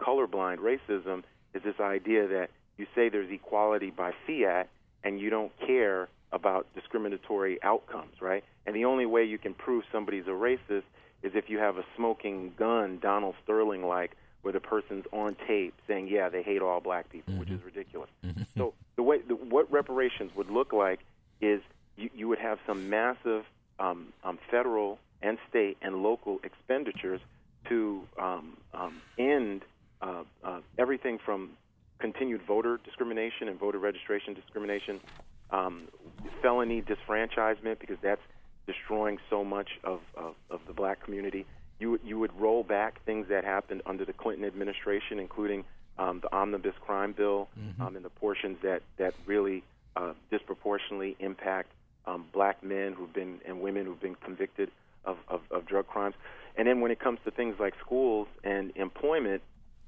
[SPEAKER 7] colorblind racism is this idea that you say there's equality by fiat and you don't care about discriminatory outcomes, right? And the only way you can prove somebody's a racist is if you have a smoking gun, Donald Sterling-like, where the person's on tape saying, yeah, they hate all black people, mm-hmm. which is ridiculous. Mm-hmm. So the way the, what reparations would look like is you, you would have some massive um, um, federal and state and local expenditures to um, um, end uh, uh, everything from continued voter discrimination and voter registration discrimination, um, felony disfranchisement, because that's destroying so much of, of, of the black community. You would, you would roll back things that happened under the Clinton administration, including um, the omnibus crime bill mm-hmm. um, and the portions that, that really uh, disproportionately impact um, black men who've been and women who've been convicted of, of, of drug crimes. And then when it comes to things like schools and employment,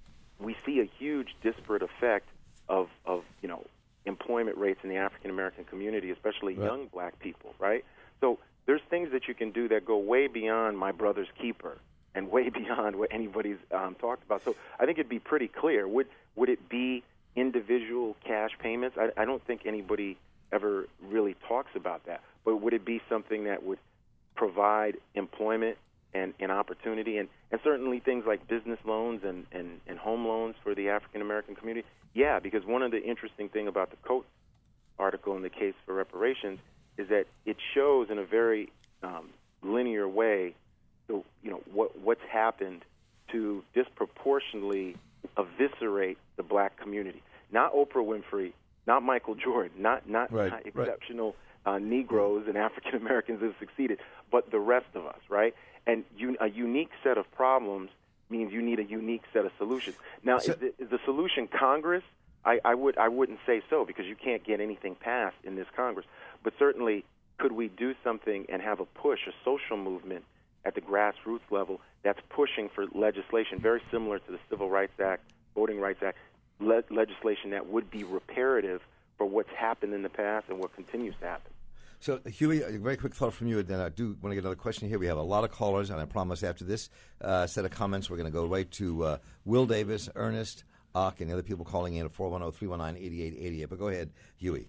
[SPEAKER 7] we see a huge disparate effect of, of you know, employment rates in the African American community, especially right. young black people, right? So there's things that you can do that go way beyond my brother's keeper and way beyond what anybody's um, talked about. So I think it'd be pretty clear. Would would it be individual cash payments? I, I don't think anybody ever really talks about that. But would it be something that would provide employment and, and opportunity, and, and certainly things like business loans and, and, and home loans for the African American community? Yeah, because one of the interesting things about the Coates article in the case for reparations is that it shows in a very um, linear way, the, you know, what what's happened to disproportionately eviscerate the black community. Not Oprah Winfrey, not Michael Jordan, not not,
[SPEAKER 1] right,
[SPEAKER 7] not exceptional right. uh, Negroes and African Americans that succeeded, but the rest of us, right? And un- a unique set of problems means you need a unique set of solutions. Now, so, is, the, is the solution Congress? I, I would I wouldn't say so, because you can't get anything passed in this Congress. But certainly, could we do something and have a push, a social movement at the grassroots level that's pushing for legislation very similar to the Civil Rights Act, Voting Rights Act, le- legislation that would be reparative for what's happened in the past and what continues to happen?
[SPEAKER 1] So, Huey, a very quick thought from you, and then I do want to get another question here. We have a lot of callers, and I promise after this uh, set of comments, we're going to go right to uh, Will Davis, Ernest, Ock, and the other people calling in at four one zero, three one nine, eight eight eight eight. But go ahead, Huey.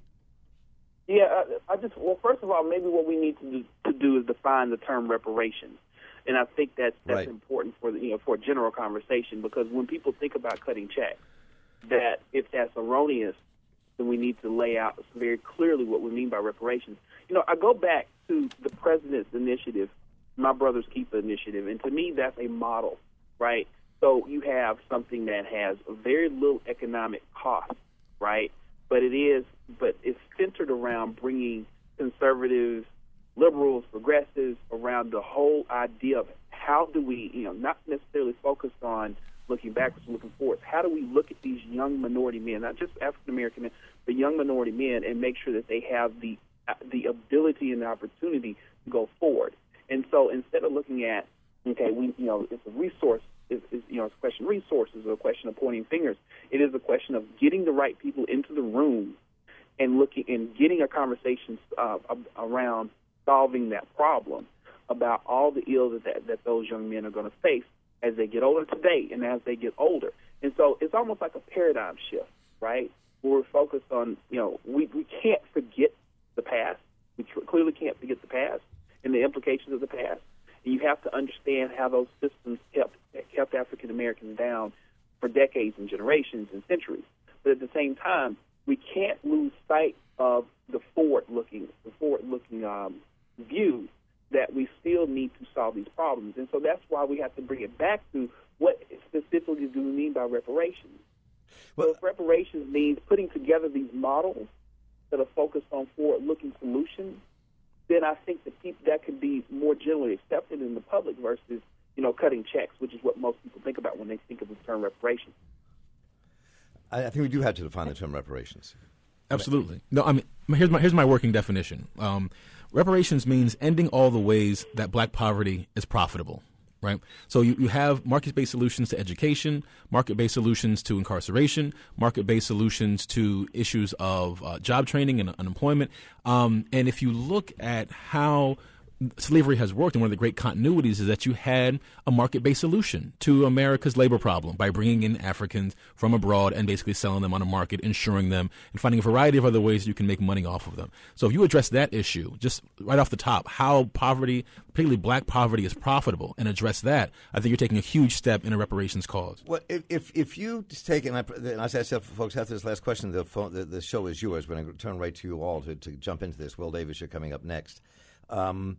[SPEAKER 9] Yeah, I, I just, well, first of all, maybe what we need to do, to do is define the term reparations. And I think that's, that's right. important for the, you know, for a general conversation, because when people think about cutting checks, that if that's erroneous, then we need to lay out very clearly what we mean by reparations. You know, I go back to the president's initiative, My Brother's Keeper initiative, and to me that's a model, right? So you have something that has very little economic cost, right? But it is, but it's centered around bringing conservatives, liberals, progressives around the whole idea of how do we, you know, not necessarily focused on looking backwards and looking forwards. How do we look at these young minority men, not just African American men, but young minority men, and make sure that they have the the ability and the opportunity to go forward? And so instead of looking at, okay, we, you know, it's a resource, it's, it's, you know, it's a question of resources or a question of pointing fingers. It is a question of getting the right people into the room and looking and getting a conversation uh, around solving that problem about all the ills that, that, that those young men are going to face as they get older today and as they get older. And so it's almost like a paradigm shift, right? Where we're focused on, you know, we, we can't forget the past. We tr- clearly can't forget the past and the implications of the past. And you have to understand how those systems kept kept African Americans down for decades and generations and centuries. But at the same time, we can't lose sight of the forward-looking, the forward-looking um, view that we still need to solve these problems. And so that's why we have to bring it back to what specifically do we mean by reparations. Well, so if reparations means putting together these models that are focused on forward-looking solutions, then I think that people, that could be more generally accepted in the public versus, you know, cutting checks, which is what most people think about when they think of the term reparations.
[SPEAKER 1] I, I think we do have to define the term reparations.
[SPEAKER 2] Absolutely. No, I mean, here's my here's my working definition. Um, reparations means ending all the ways that black poverty is profitable. Right. So you, you have market-based solutions to education, market-based solutions to incarceration, market-based solutions to issues of uh, job training and unemployment. Um, and if you look at how slavery has worked, and one of the great continuities is that you had a market-based solution to America's labor problem by bringing in Africans from abroad and basically selling them on a market, insuring them, and finding a variety of other ways you can make money off of them. So if you address that issue, just right off the top, how poverty, particularly black poverty, is profitable, and address that, I think you're taking a huge step in a reparations cause.
[SPEAKER 1] Well, if if you just take, and, I, and as I said, folks, after this last question, the, phone, the, the show is yours. We're going to turn right to you all to, to jump into this. Will Davis, you're coming up next. Um,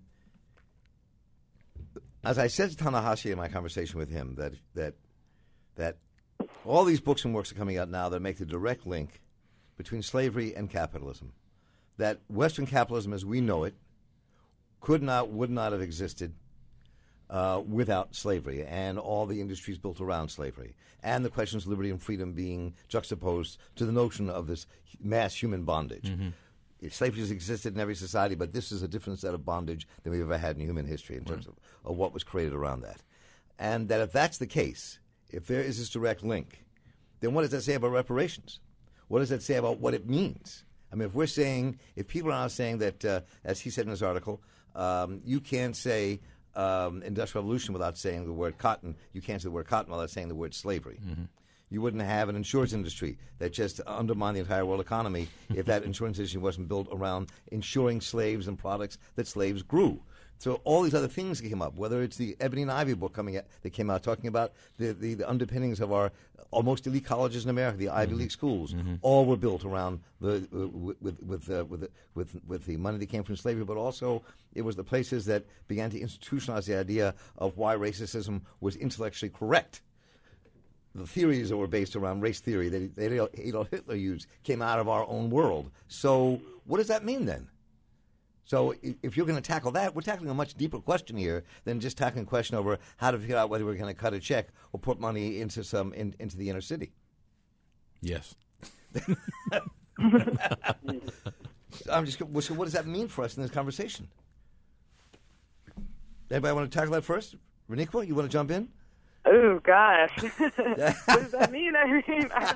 [SPEAKER 1] as I said to Tanahashi in my conversation with him, that that that all these books and works are coming out now that make the direct link between slavery and capitalism. That Western capitalism, as we know it, could not, would not have existed uh, without slavery and all the industries built around slavery, and the questions of liberty and freedom being juxtaposed to the notion of this mass human bondage. Mm-hmm. Slavery has existed in every society, but this is a different set of bondage than we've ever had in human history in terms right. of, of what was created around that. And that if that's the case, if there is this direct link, then what does that say about reparations? What does that say about what it means? I mean, if we're saying, if people are now saying that, uh, as he said in his article, um, you can't say um, industrial revolution without saying the word cotton, you can't say the word cotton without saying the word slavery. Mm-hmm. You wouldn't have an insurance industry that just undermined the entire world economy if that insurance industry wasn't built around insuring slaves and products that slaves grew. So all these other things came up, whether it's the Ebony and Ivy book coming out, that came out talking about the, the, the underpinnings of our almost elite colleges in America, the Ivy mm-hmm. League schools, mm-hmm. all were built around the uh, with with uh, with, with with the money that came from slavery, but also it was the places that began to institutionalize the idea of why racism was intellectually correct. The theories that were based around race theory that Adolf Hitler used came out of our own world. So what does that mean then? So if you're going to tackle that, we're tackling a much deeper question here than just tackling a question over how to figure out whether we're going to cut a check or put money into some in, into the inner city.
[SPEAKER 2] Yes.
[SPEAKER 1] I'm just. So what does that mean for us in this conversation? Anybody want to tackle that first? Reniqua, you want to jump in?
[SPEAKER 6] Oh gosh, what does that mean? I mean, I,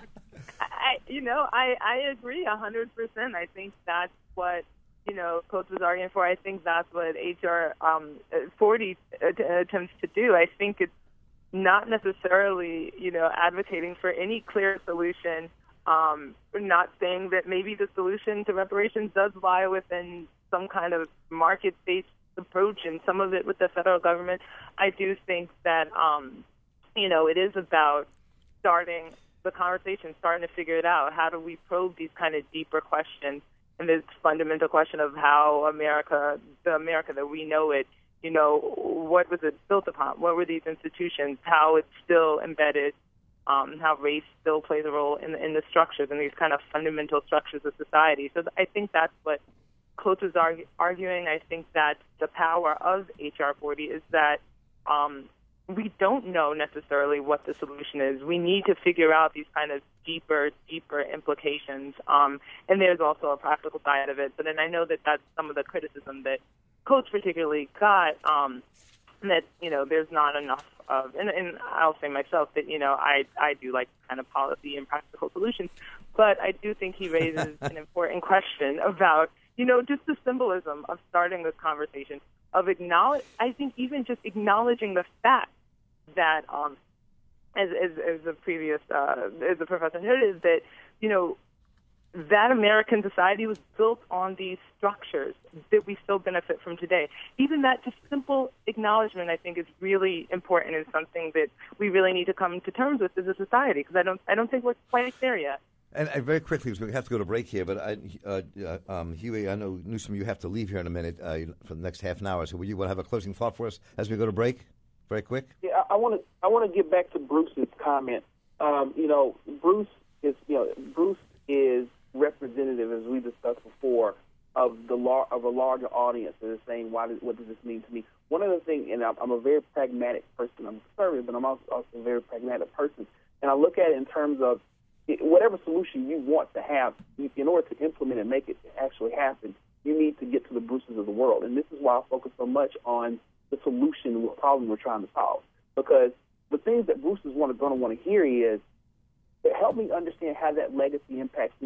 [SPEAKER 6] I you know, I I agree a hundred percent. I think that's what you know Coates was arguing for. I think that's what H R um, forty attempts to do. I think it's not necessarily you know advocating for any clear solution. Um, not saying that maybe the solution to reparations does lie within some kind of market-based approach, and some of it with the federal government. I do think that. Um, You know, it is about starting the conversation, starting to figure it out. How do we probe these kind of deeper questions and this fundamental question of how America, the America that we know it, you know, what was it built upon? What were these institutions? How it's still embedded, um, how race still plays a role in, in the structures and these kind of fundamental structures of society. So I think that's what Coates is argue, arguing. I think that the power of H R forty is that um, we don't know necessarily what the solution is. We need to figure out these kind of deeper, deeper implications. Um, and there's also a practical side of it. But then I know that that's some of the criticism that Coates particularly got, um, that, you know, there's not enough of, and, and I'll say myself that, you know, I, I do like kind of policy and practical solutions. But I do think he raises an important question about, you know, just the symbolism of starting this conversation, of acknowledge, I think even just acknowledging the fact that, um, as, as, as the previous, uh, as the professor noted, that, you know, that American society was built on these structures that we still benefit from today. Even that just simple acknowledgement, I think, is really important and something that we really need to come to terms with as a society, because I don't, I don't think we're quite there yet.
[SPEAKER 1] And, and very quickly, because we have to go to break here, but I, uh, uh, um, Huey, I know, Newsom, you have to leave here in a minute uh, for the next half an hour. So will you want to have a closing thought for us as we go to break? Very quick.
[SPEAKER 9] Yeah, I want to. I want to get back to Bruce's comment. Um, you know, Bruce is. You know, Bruce is representative, as we discussed before, of the lar- of a larger audience that is saying, "Why? Does, what does this mean to me?" One of the things, and I'm, I'm a very pragmatic person. I'm conservative, but I'm also, also a very pragmatic person. And I look at it in terms of whatever solution you want to have, in order to implement and make it actually happen, you need to get to the Bruces of the world. And this is why I focus so much on the solution, the problem we're trying to solve. Because the things that Bruce is going to want to hear is, help me understand how that legacy impacts me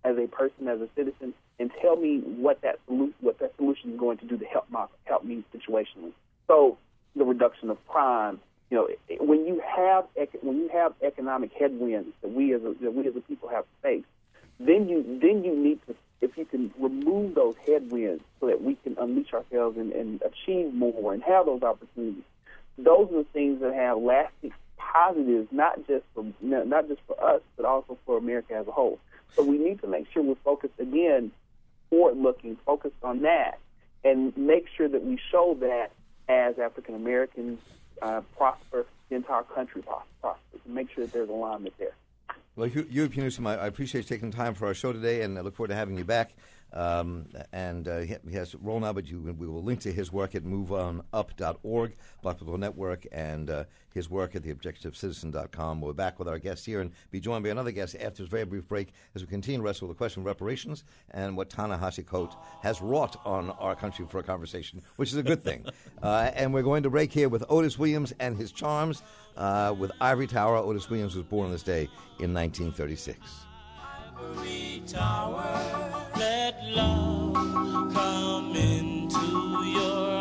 [SPEAKER 9] as a person, as a citizen, and tell me what that solution, what that solution is going to do to help my help me situationally. So the reduction of crime. You know, when you have when you have economic headwinds that we as a, that we as a people have faced, then you then you need to, if you can remove those headwinds so that we can unleash ourselves and, and achieve more and have those opportunities. Those are the things that have lasting positives, not just for not just for us, but also for America as a whole. So we need to make sure we're focused again, forward-looking, focused on that, and make sure that we show that as African Americans uh, prosper, the entire country prospers. Make sure that there's alignment there.
[SPEAKER 1] Well, Huey Newsom, I appreciate you taking time for our show today, and I look forward to having you back. Um, and uh, he has to roll now, but you, we will link to his work at move on up dot org, Black People Network, and uh, his work at the objective citizen dot com. We're back with our guest here and be joined by another guest after this very brief break as we continue to wrestle with the question of reparations and what Ta-Nehisi Coates has wrought on our country for a conversation, which is a good thing. uh, and we're going to break here with Otis Williams and his charms uh, with Ivory Tower. Otis Williams was born on this day in nineteen thirty-six.
[SPEAKER 10] Ivory Tower, let love come into your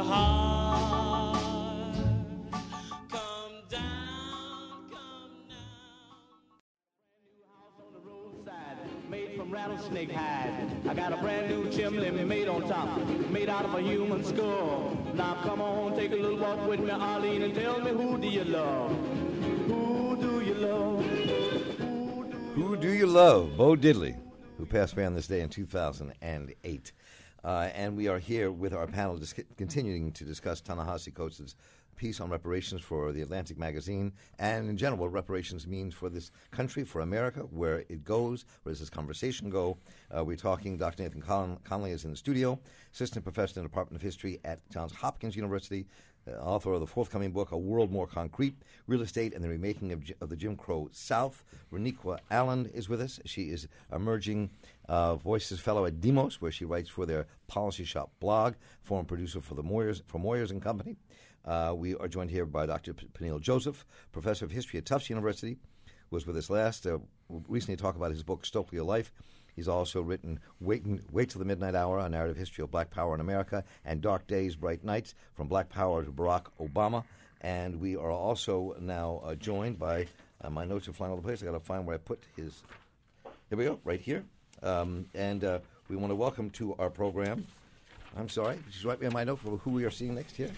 [SPEAKER 10] heart. Come down, come down.
[SPEAKER 5] Brand new house on the roadside, made from rattlesnake hide. I got a brand new chimney made on top, made out of a human skull. Now come on, take a little walk with me, Arlene, and tell me, who do you love? Who do you love?
[SPEAKER 1] Who do you love? Bo Diddley, who passed away on this day in two thousand eight. Uh, and we are here with our panel dis- continuing to discuss Ta-Nehisi Coates' piece on reparations for the Atlantic magazine and, in general, what reparations means for this country, for America, where it goes, where does this conversation go. Uh, we're talking, Doctor Nathan Con- Conley is in the studio, assistant professor in the Department of History at Johns Hopkins University, Uh, author of the forthcoming book, A World More Concrete, Real Estate and the Remaking of, G- of the Jim Crow South. Reniqua Allen is with us. She is Emerging uh, Voices Fellow at Demos, where she writes for their Policy Shop blog, former producer for the Moyers, for Moyers and Company. Uh, we are joined here by Doctor P- Peniel Joseph, professor of history at Tufts University, who was with us last. Uh, recently talked about his book, Stokely of Life. He's also written Wait, Wait Till the Midnight Hour, A Narrative History of Black Power in America, and Dark Days, Bright Nights, From Black Power to Barack Obama. And we are also now uh, joined by, uh, my notes are flying all over the place. I've got to find where I put his, here we go, right here. Um, and uh, we want to welcome to our program, I'm sorry, just write me on my note for who we are seeing next here.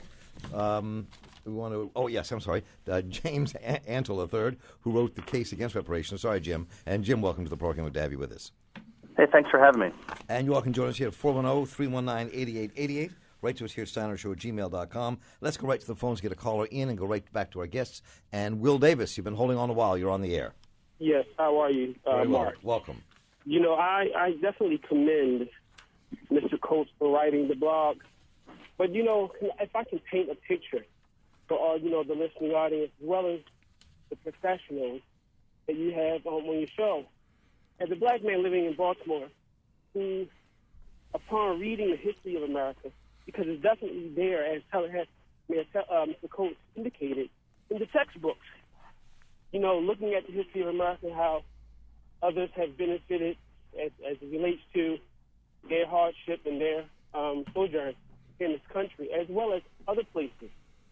[SPEAKER 1] Um, we want to, oh yes, I'm sorry, uh, James a- Antle the third, who wrote the case against reparations. Sorry, Jim. And Jim, welcome to the program. Good to have you with us.
[SPEAKER 11] Hey, thanks for having me.
[SPEAKER 1] And you all can join us here at four one zero, three one nine, eight eight eight eight. Write to us here at steiner show at gmail dot com. Let's go right to the phones, get a caller in, and go right back to our guests. And Will Davis, you've been holding on a while. You're on the air.
[SPEAKER 12] Yes, how are you, uh,
[SPEAKER 1] Very well.
[SPEAKER 12] Mark?
[SPEAKER 1] Welcome.
[SPEAKER 12] You know, I, I definitely commend Mister Coates for writing the blog. But, you know, if I can paint a picture for all, you know, the listening audience, as well as the professionals that you have on your show. As a black man living in Baltimore, who, upon reading the history of America, because it's definitely there, as Tallahassee, uh, Mister Coates indicated, in the textbooks, you know, looking at the history of America, how others have benefited as, as it relates to their hardship and their um, sojourn in this country, as well as other places.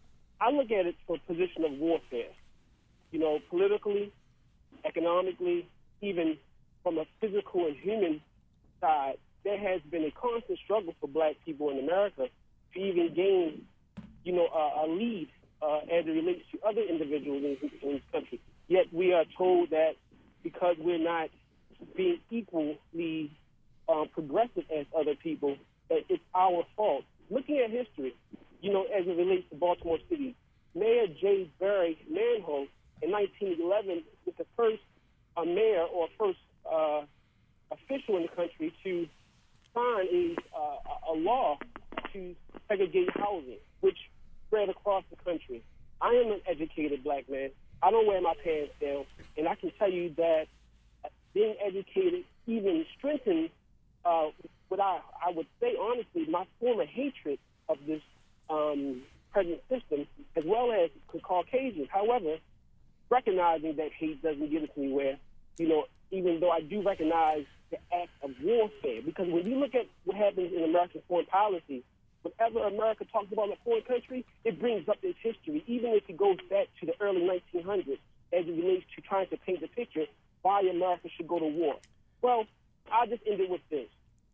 [SPEAKER 12] I look at it from a position of warfare, you know, politically, economically, even from a physical and human side. There has been a constant struggle for black people in America to even gain, you know, a, a lead uh, as it relates to other individuals in, in this country. Yet we are told that because we're not being equally uh, progressive as other people, that it's our fault. Looking at history, you know, as it relates to Baltimore City, Mayor J. Barry Manholt in nineteen eleven was the first uh, mayor or first uh, official in the country to sign a, uh, a law to segregate housing, which spread across the country. I am an educated black man. I don't wear my pants down, and I can tell you that being educated even strengthens uh, what I, I would say, honestly, my former hatred of this um, present system, as well as Caucasians. However, recognizing that hate doesn't get us anywhere, you know, even though I do recognize the act of warfare. Because when you look at what happens in American foreign policy, whenever America talks about a foreign country, it brings up its history, even if it goes back to the early nineteen hundreds as it relates to trying to paint the picture why America should go to war. Well, I'll just end it with this.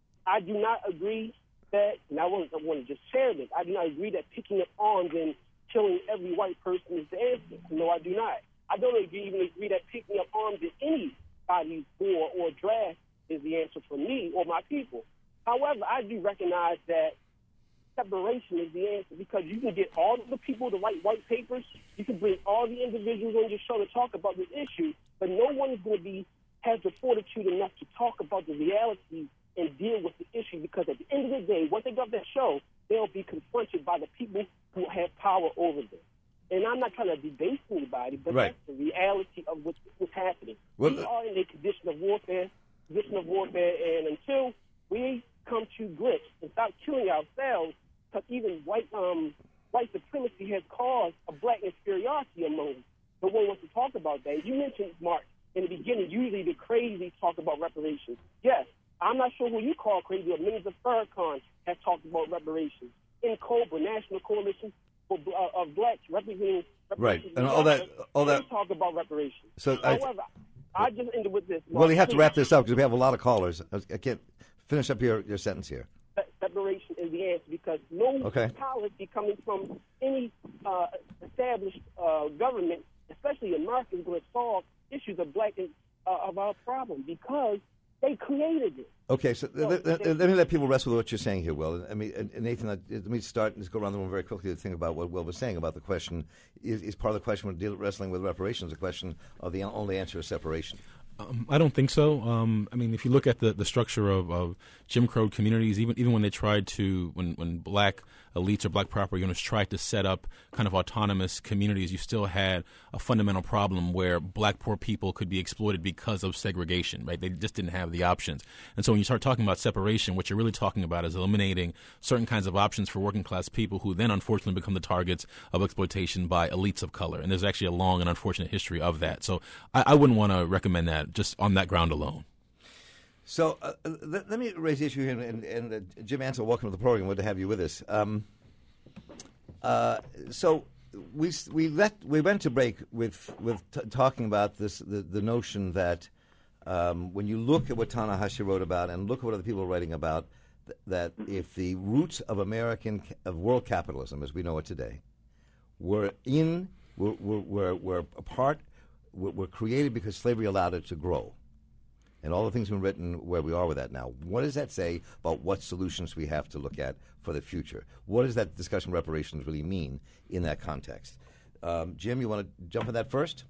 [SPEAKER 12] I do not agree that, and I want, I want to just share this, I do not agree that picking up arms and killing every white person is the answer. No, I do not. I don't agree, even agree that picking up arms in anybody's war or draft is the answer for me or my people. However, I do recognize that separation is the answer, because you can get all the people to write white papers, you can bring all the individuals on your show to talk about this issue, but no one is going to be has the fortitude enough to talk about the reality and deal with the issue, because at the end of the day, once they got that show, they'll be confronted by the people who have power over them. And I'm not trying to debase anybody, but
[SPEAKER 1] right.
[SPEAKER 12] that's the reality of what's, what's happening.
[SPEAKER 1] Well,
[SPEAKER 12] we are in a condition of warfare, condition of warfare, and until we come to grips and stop killing ourselves, because even white um, white supremacy has caused a black inferiority among us. No one wants to talk about that. You mentioned, Mark, in the beginning, usually the crazy talk about reparations. Yes, I'm not sure who you call crazy, but Minister Farrakhan has talked about reparations. In COBRA, National Coalition for uh, of Blacks representing
[SPEAKER 1] right, and all that, all that.
[SPEAKER 12] Talk about reparations.
[SPEAKER 1] So,
[SPEAKER 12] however, I, I just ended with this. Mark.
[SPEAKER 1] Well, you have to wrap this up because we have a lot of callers. I can't finish up your, your sentence here.
[SPEAKER 12] Separation is the answer, because no
[SPEAKER 1] okay.
[SPEAKER 12] policy coming from any uh, established uh, government, especially America, is going to solve issues of black uh, of our problem, because they created it.
[SPEAKER 1] Okay, so
[SPEAKER 12] so
[SPEAKER 1] let, let, let me let people wrestle with what you're saying here, Will. I mean, and Nathan, let me start and just go around the room very quickly to think about what Will was saying about the question. Is, is part of the question when dealing wrestling with reparations a question of the only answer is separation?
[SPEAKER 2] Um, I don't think so. Um, I mean, if you look at the, the structure of, of Jim Crow communities, even even when they tried to, when, when black elites or black property owners tried to set up kind of autonomous communities, you still had a fundamental problem where black poor people could be exploited because of segregation, right? They just didn't have the options. And so when you start talking about separation, what you're really talking about is eliminating certain kinds of options for working class people who then unfortunately become the targets of exploitation by elites of color. And there's actually a long and unfortunate history of that. So I, I wouldn't want to recommend that just on that ground alone.
[SPEAKER 1] So uh, let, let me raise the issue here, and, and uh, Jim Ansell, welcome to the program. Good to have you with us. Um, uh, so we we let we went to break with with t- talking about this the, the notion that um, when you look at what Ta-Nehisi wrote about and look at what other people are writing about, th- that if the roots of American of world capitalism as we know it today were in were were were, were a part were, were created because slavery allowed it to grow. And all the things have been written where we are with that now. What does that say about what solutions we have to look at for the future? What does that discussion of reparations really mean in that context? Um, Jim, you want to jump on that first?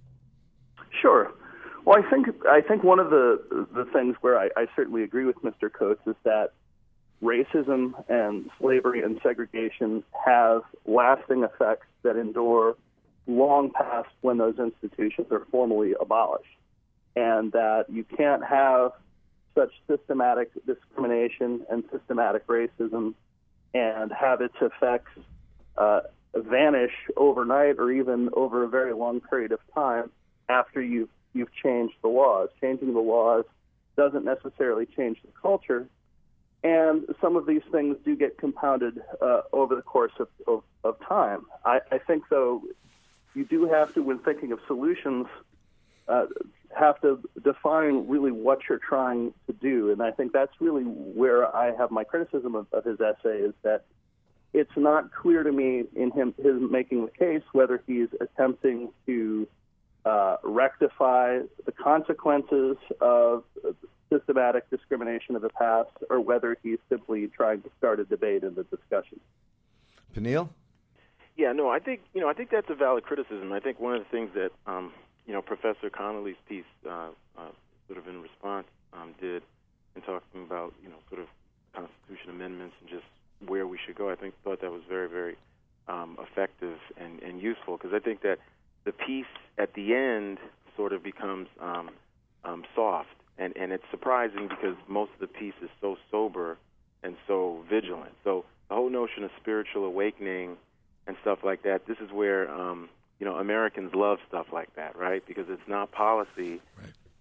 [SPEAKER 11] Sure. Well, I think I think one of the the things where I, I certainly agree with Mister Coates is that racism and slavery and segregation have lasting effects that endure long past when those institutions are formally abolished. And that you can't have such systematic discrimination and systematic racism and have its effects uh, vanish overnight or even over a very long period of time after you've, you've changed the laws. Changing the laws doesn't necessarily change the culture, and some of these things do get compounded uh, over the course of, of, of time. I, I think, though, you do have to, when thinking of solutions, uh, have to define really what you're trying to do. And I think that's really where I have my criticism of, of his essay, is that it's not clear to me in him his making the case whether he's attempting to uh, rectify the consequences of systematic discrimination of the past or whether he's simply trying to start a debate in the discussion.
[SPEAKER 1] Peniel?
[SPEAKER 7] Yeah, no, I think, you know, I think that's a valid criticism. I think one of the things that um, you know, Professor Connolly's piece, uh, uh, sort of in response, um, did in talking about, you know, sort of Constitution amendments and just where we should go. I think thought that was very, very um, effective and, and useful, because I think that the piece at the end sort of becomes um, um, soft, and, and it's surprising because most of the piece is so sober and so vigilant. So the whole notion of spiritual awakening and stuff like that, this is where um, you know, Americans love stuff like that, right? Because it's not policy,
[SPEAKER 2] right.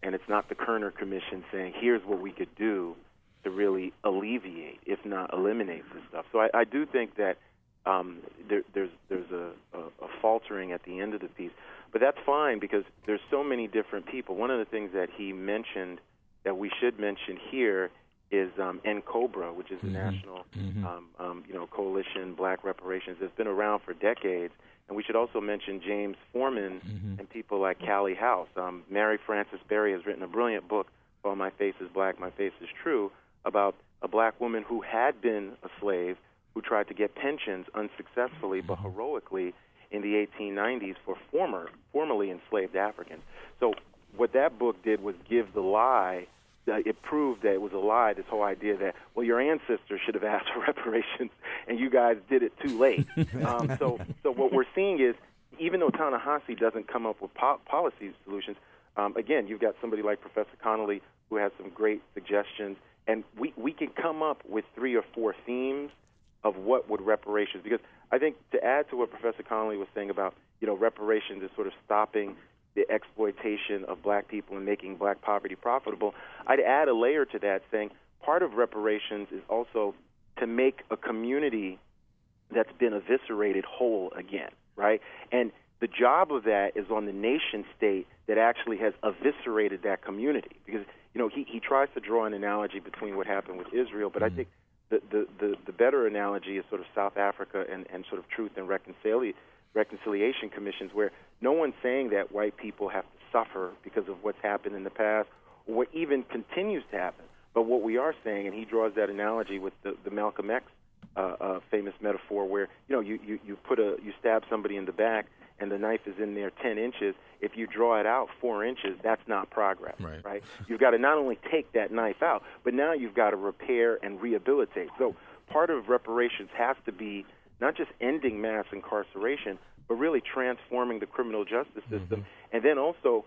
[SPEAKER 7] and it's not the Kerner Commission saying, here's what we could do to really alleviate, if not eliminate, this stuff. So I, I do think that um, there, there's there's a, a, a faltering at the end of the piece. But that's fine because there's so many different people. One of the things that he mentioned that we should mention here is um, N COBRA, which is the
[SPEAKER 2] mm-hmm.
[SPEAKER 7] national
[SPEAKER 2] mm-hmm.
[SPEAKER 7] um, um, you know, coalition, Black Reparations. It's been around for decades. And we should also mention James Foreman
[SPEAKER 2] mm-hmm.
[SPEAKER 7] and people like Callie House. Um, Mary Frances Berry has written a brilliant book called My Face is Black, My Face is True, about a black woman who had been a slave, who tried to get pensions unsuccessfully but heroically in the eighteen nineties for former, formerly enslaved Africans. So what that book did was give the lie. Uh, it proved that it was a lie, this whole idea that, well, your ancestors should have asked for reparations and you guys did it too late. um, so, so what we're seeing is, even though Ta-Nehisi doesn't come up with po- policy solutions, um, again, you've got somebody like Professor Connolly who has some great suggestions, and we, we can come up with three or four themes of what would reparations, because I think to add to what Professor Connolly was saying about, you know, reparations is sort of stopping the exploitation of black people and making black poverty profitable, I'd add a layer to that saying part of reparations is also to make a community that's been eviscerated whole again, right? And the job of that is on the nation state that actually has eviscerated that community. Because, you know, he, he tries to draw an analogy between what happened with Israel, but mm-hmm. I think the, the, the, the better analogy is sort of South Africa and, and sort of Truth and Reconciliation reconciliation commissions, where no one's saying that white people have to suffer because of what's happened in the past or what even continues to happen. But what we are saying, and he draws that analogy with the, the Malcolm X uh, uh, famous metaphor where, you know, you, you, you put a you stab somebody in the back and the knife is in there ten inches. If you draw it out four inches, that's not progress,
[SPEAKER 2] right?
[SPEAKER 7] right? You've got to not only take that knife out, but now you've got to repair and rehabilitate. So part of reparations has to be not just ending mass incarceration, but really transforming the criminal justice system, mm-hmm. and then also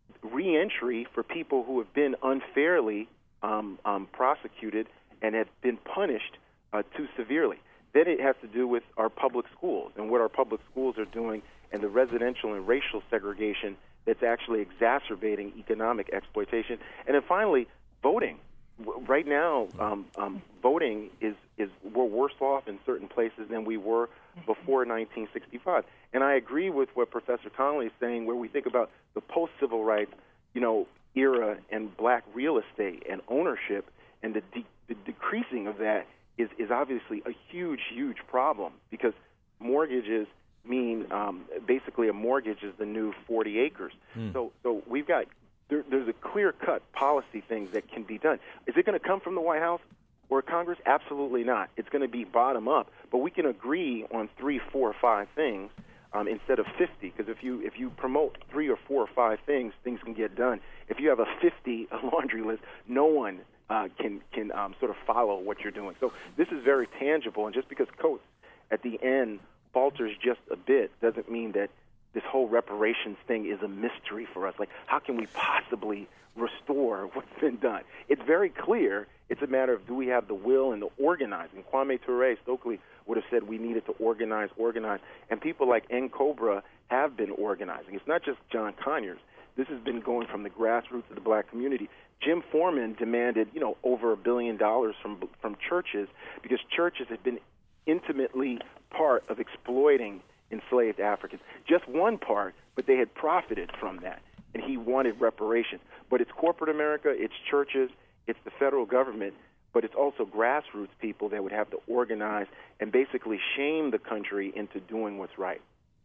[SPEAKER 7] reentry for people who have been unfairly um, um, prosecuted and have been punished uh, too severely. Then it has to do with our public schools and what our public schools are doing and the residential and racial segregation that's actually exacerbating economic exploitation. And then finally, voting. Right now, um, um, voting is, is we're worse off in certain places than we were before nineteen sixty-five. And I agree with what Professor Connolly is saying, where we think about the post-civil rights, you know, era and black real estate and ownership, and the, de- the decreasing of that is, is obviously a huge, huge problem, because mortgages mean um, basically a mortgage is the new forty acres. Mm. So, so we've got There, there's a clear-cut policy thing that can be done. Is it going to come from the White House or Congress? Absolutely not. It's going to be bottom-up. But we can agree on three, four, or five things um, instead of fifty, because if you if you promote three or four or five things, things can get done. If you have a fifty a laundry list, no one uh, can, can um, sort of follow what you're doing. So this is very tangible, and just because Coates at the end falters just a bit doesn't mean that this whole reparations thing is a mystery for us. Like, how can we possibly restore what's been done? It's very clear. It's a matter of, do we have the will and the organizing? Kwame Ture, Stokely would have said we needed to organize, organize. And people like N COBRA have been organizing. It's not just John Conyers. This has been going from the grassroots of the black community. Jim Foreman demanded, you know, over a billion dollars from from churches, because churches have been intimately part of exploiting enslaved Africans. Just one part, but they had profited from that, and he wanted reparations. But it's corporate America, it's churches, it's the federal government, but it's also grassroots people that would have to organize and basically shame the country into doing what's right.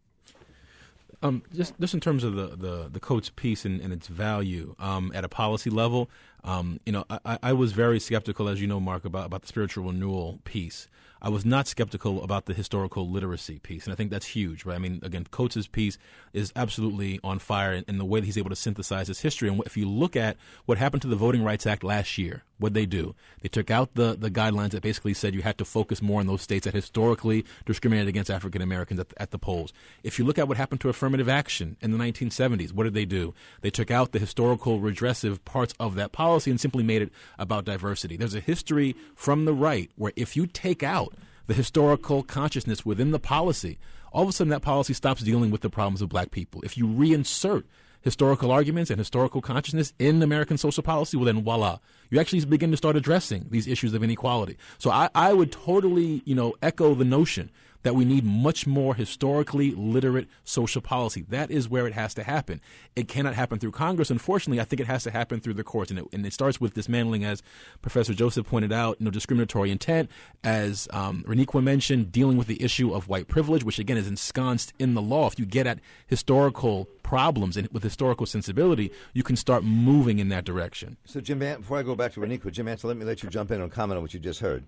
[SPEAKER 2] Um, just, just in terms of the, the, the Coates piece and, and its value um, at a policy level, um, you know, I, I was very skeptical, as you know, Mark, about, about the spiritual renewal piece. I was not skeptical about the historical literacy piece, and I think that's huge, right? I mean, again, Coates' piece is absolutely on fire in, in the way that he's able to synthesize his history. And if you look at what happened to the Voting Rights Act last year, what'd they do? They took out the, the guidelines that basically said you had to focus more on those states that historically discriminated against African Americans at the, at the polls. If you look at what happened to affirmative action in the nineteen seventies, what did they do? They took out the historical regressive parts of that policy and simply made it about diversity. There's a history from the right where if you take out the historical consciousness within the policy, all of a sudden that policy stops dealing with the problems of black people. If you reinsert historical arguments and historical consciousness in American social policy, well, then voila, you actually begin to start addressing these issues of inequality. So I, I would totally, you know, echo the notion that we need much more historically literate social policy. That is where it has to happen. It cannot happen through Congress. Unfortunately, I think it has to happen through the courts. And it, and it starts with dismantling, as Professor Joseph pointed out, you know, discriminatory intent, as um, Reniqua mentioned, dealing with the issue of white privilege, which, again, is ensconced in the law. If you get at historical problems and with historical sensibility, you can start moving in that direction.
[SPEAKER 1] So, Jim, before I go back to Reniqua, Jim Ansel, let me let you jump in and comment on what you just heard.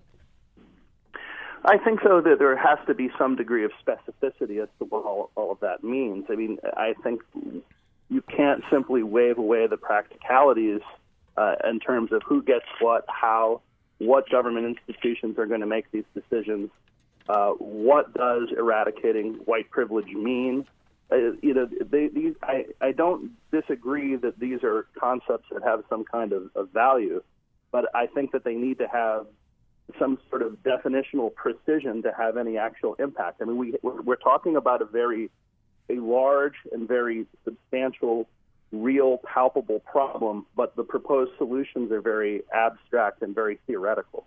[SPEAKER 11] I think so that there has to be some degree of specificity as to what all, all of that means. I mean, I think you can't simply wave away the practicalities uh, in terms of who gets what, how, what government institutions are going to make these decisions, uh, what does eradicating white privilege mean. Uh, you know, they, these, I, I don't disagree that these are concepts that have some kind of, of value, but I think that they need to have some sort of definitional precision to have any actual impact. I mean, we, we're, we're talking about a very, a large and very substantial, real, palpable problem, but the proposed solutions are very abstract and very theoretical.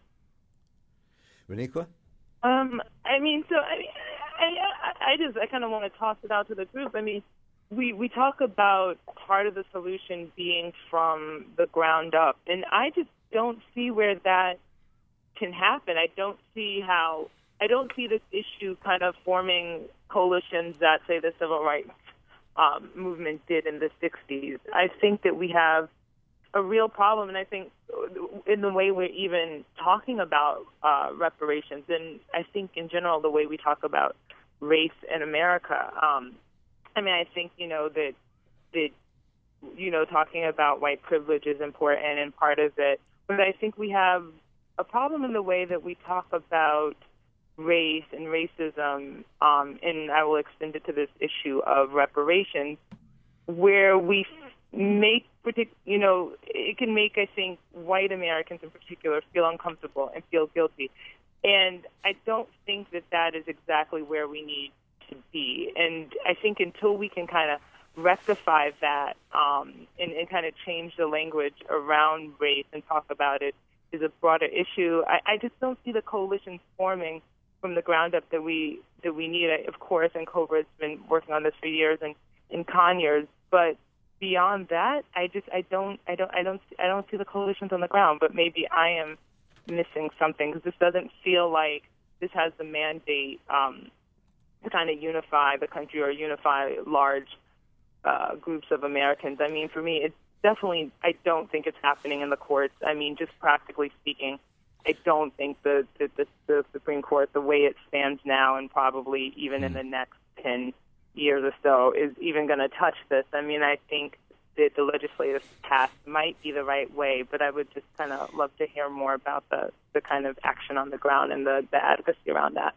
[SPEAKER 1] Reniqua?
[SPEAKER 6] Um, I mean, so I mean, I, I, I just I kind of want to toss it out to the group. I mean, we we talk about part of the solution being from the ground up, and I just don't see where that can happen. I don't see how, I don't see this issue kind of forming coalitions that, say, the civil rights um, movement did in the sixties. I think that we have a real problem, and I think in the way we're even talking about uh, reparations, and I think in general the way we talk about race in America. Um, I mean, I think, you know, that, that, you know, talking about white privilege is important and part of it, but I think we have a problem in the way that we talk about race and racism, um, and I will extend it to this issue of reparations, where we make, partic- you know, it can make, I think, white Americans in particular feel uncomfortable and feel guilty. And I don't think that that is exactly where we need to be. And I think until we can kind of rectify that um, and, and kind of change the language around race and talk about it is a broader issue, I, I just don't see the coalitions forming from the ground up that we that we need. Of course, and COBRA's been working on this for years, and in Conyers. But beyond that, I just I don't I don't I don't I don't see the coalitions on the ground. But maybe I am missing something, because this doesn't feel like this has the mandate um, to kind of unify the country or unify large uh, groups of Americans. I mean, for me, it's definitely, I don't think it's happening in the courts. I mean, just practically speaking, I don't think the, the, the, the Supreme Court, the way it stands now and probably even in the next ten years or so, is even going to touch this. I mean, I think that the legislative path might be the right way, but I would just kind of love to hear more about the, the kind of action on the ground and the, the advocacy around that.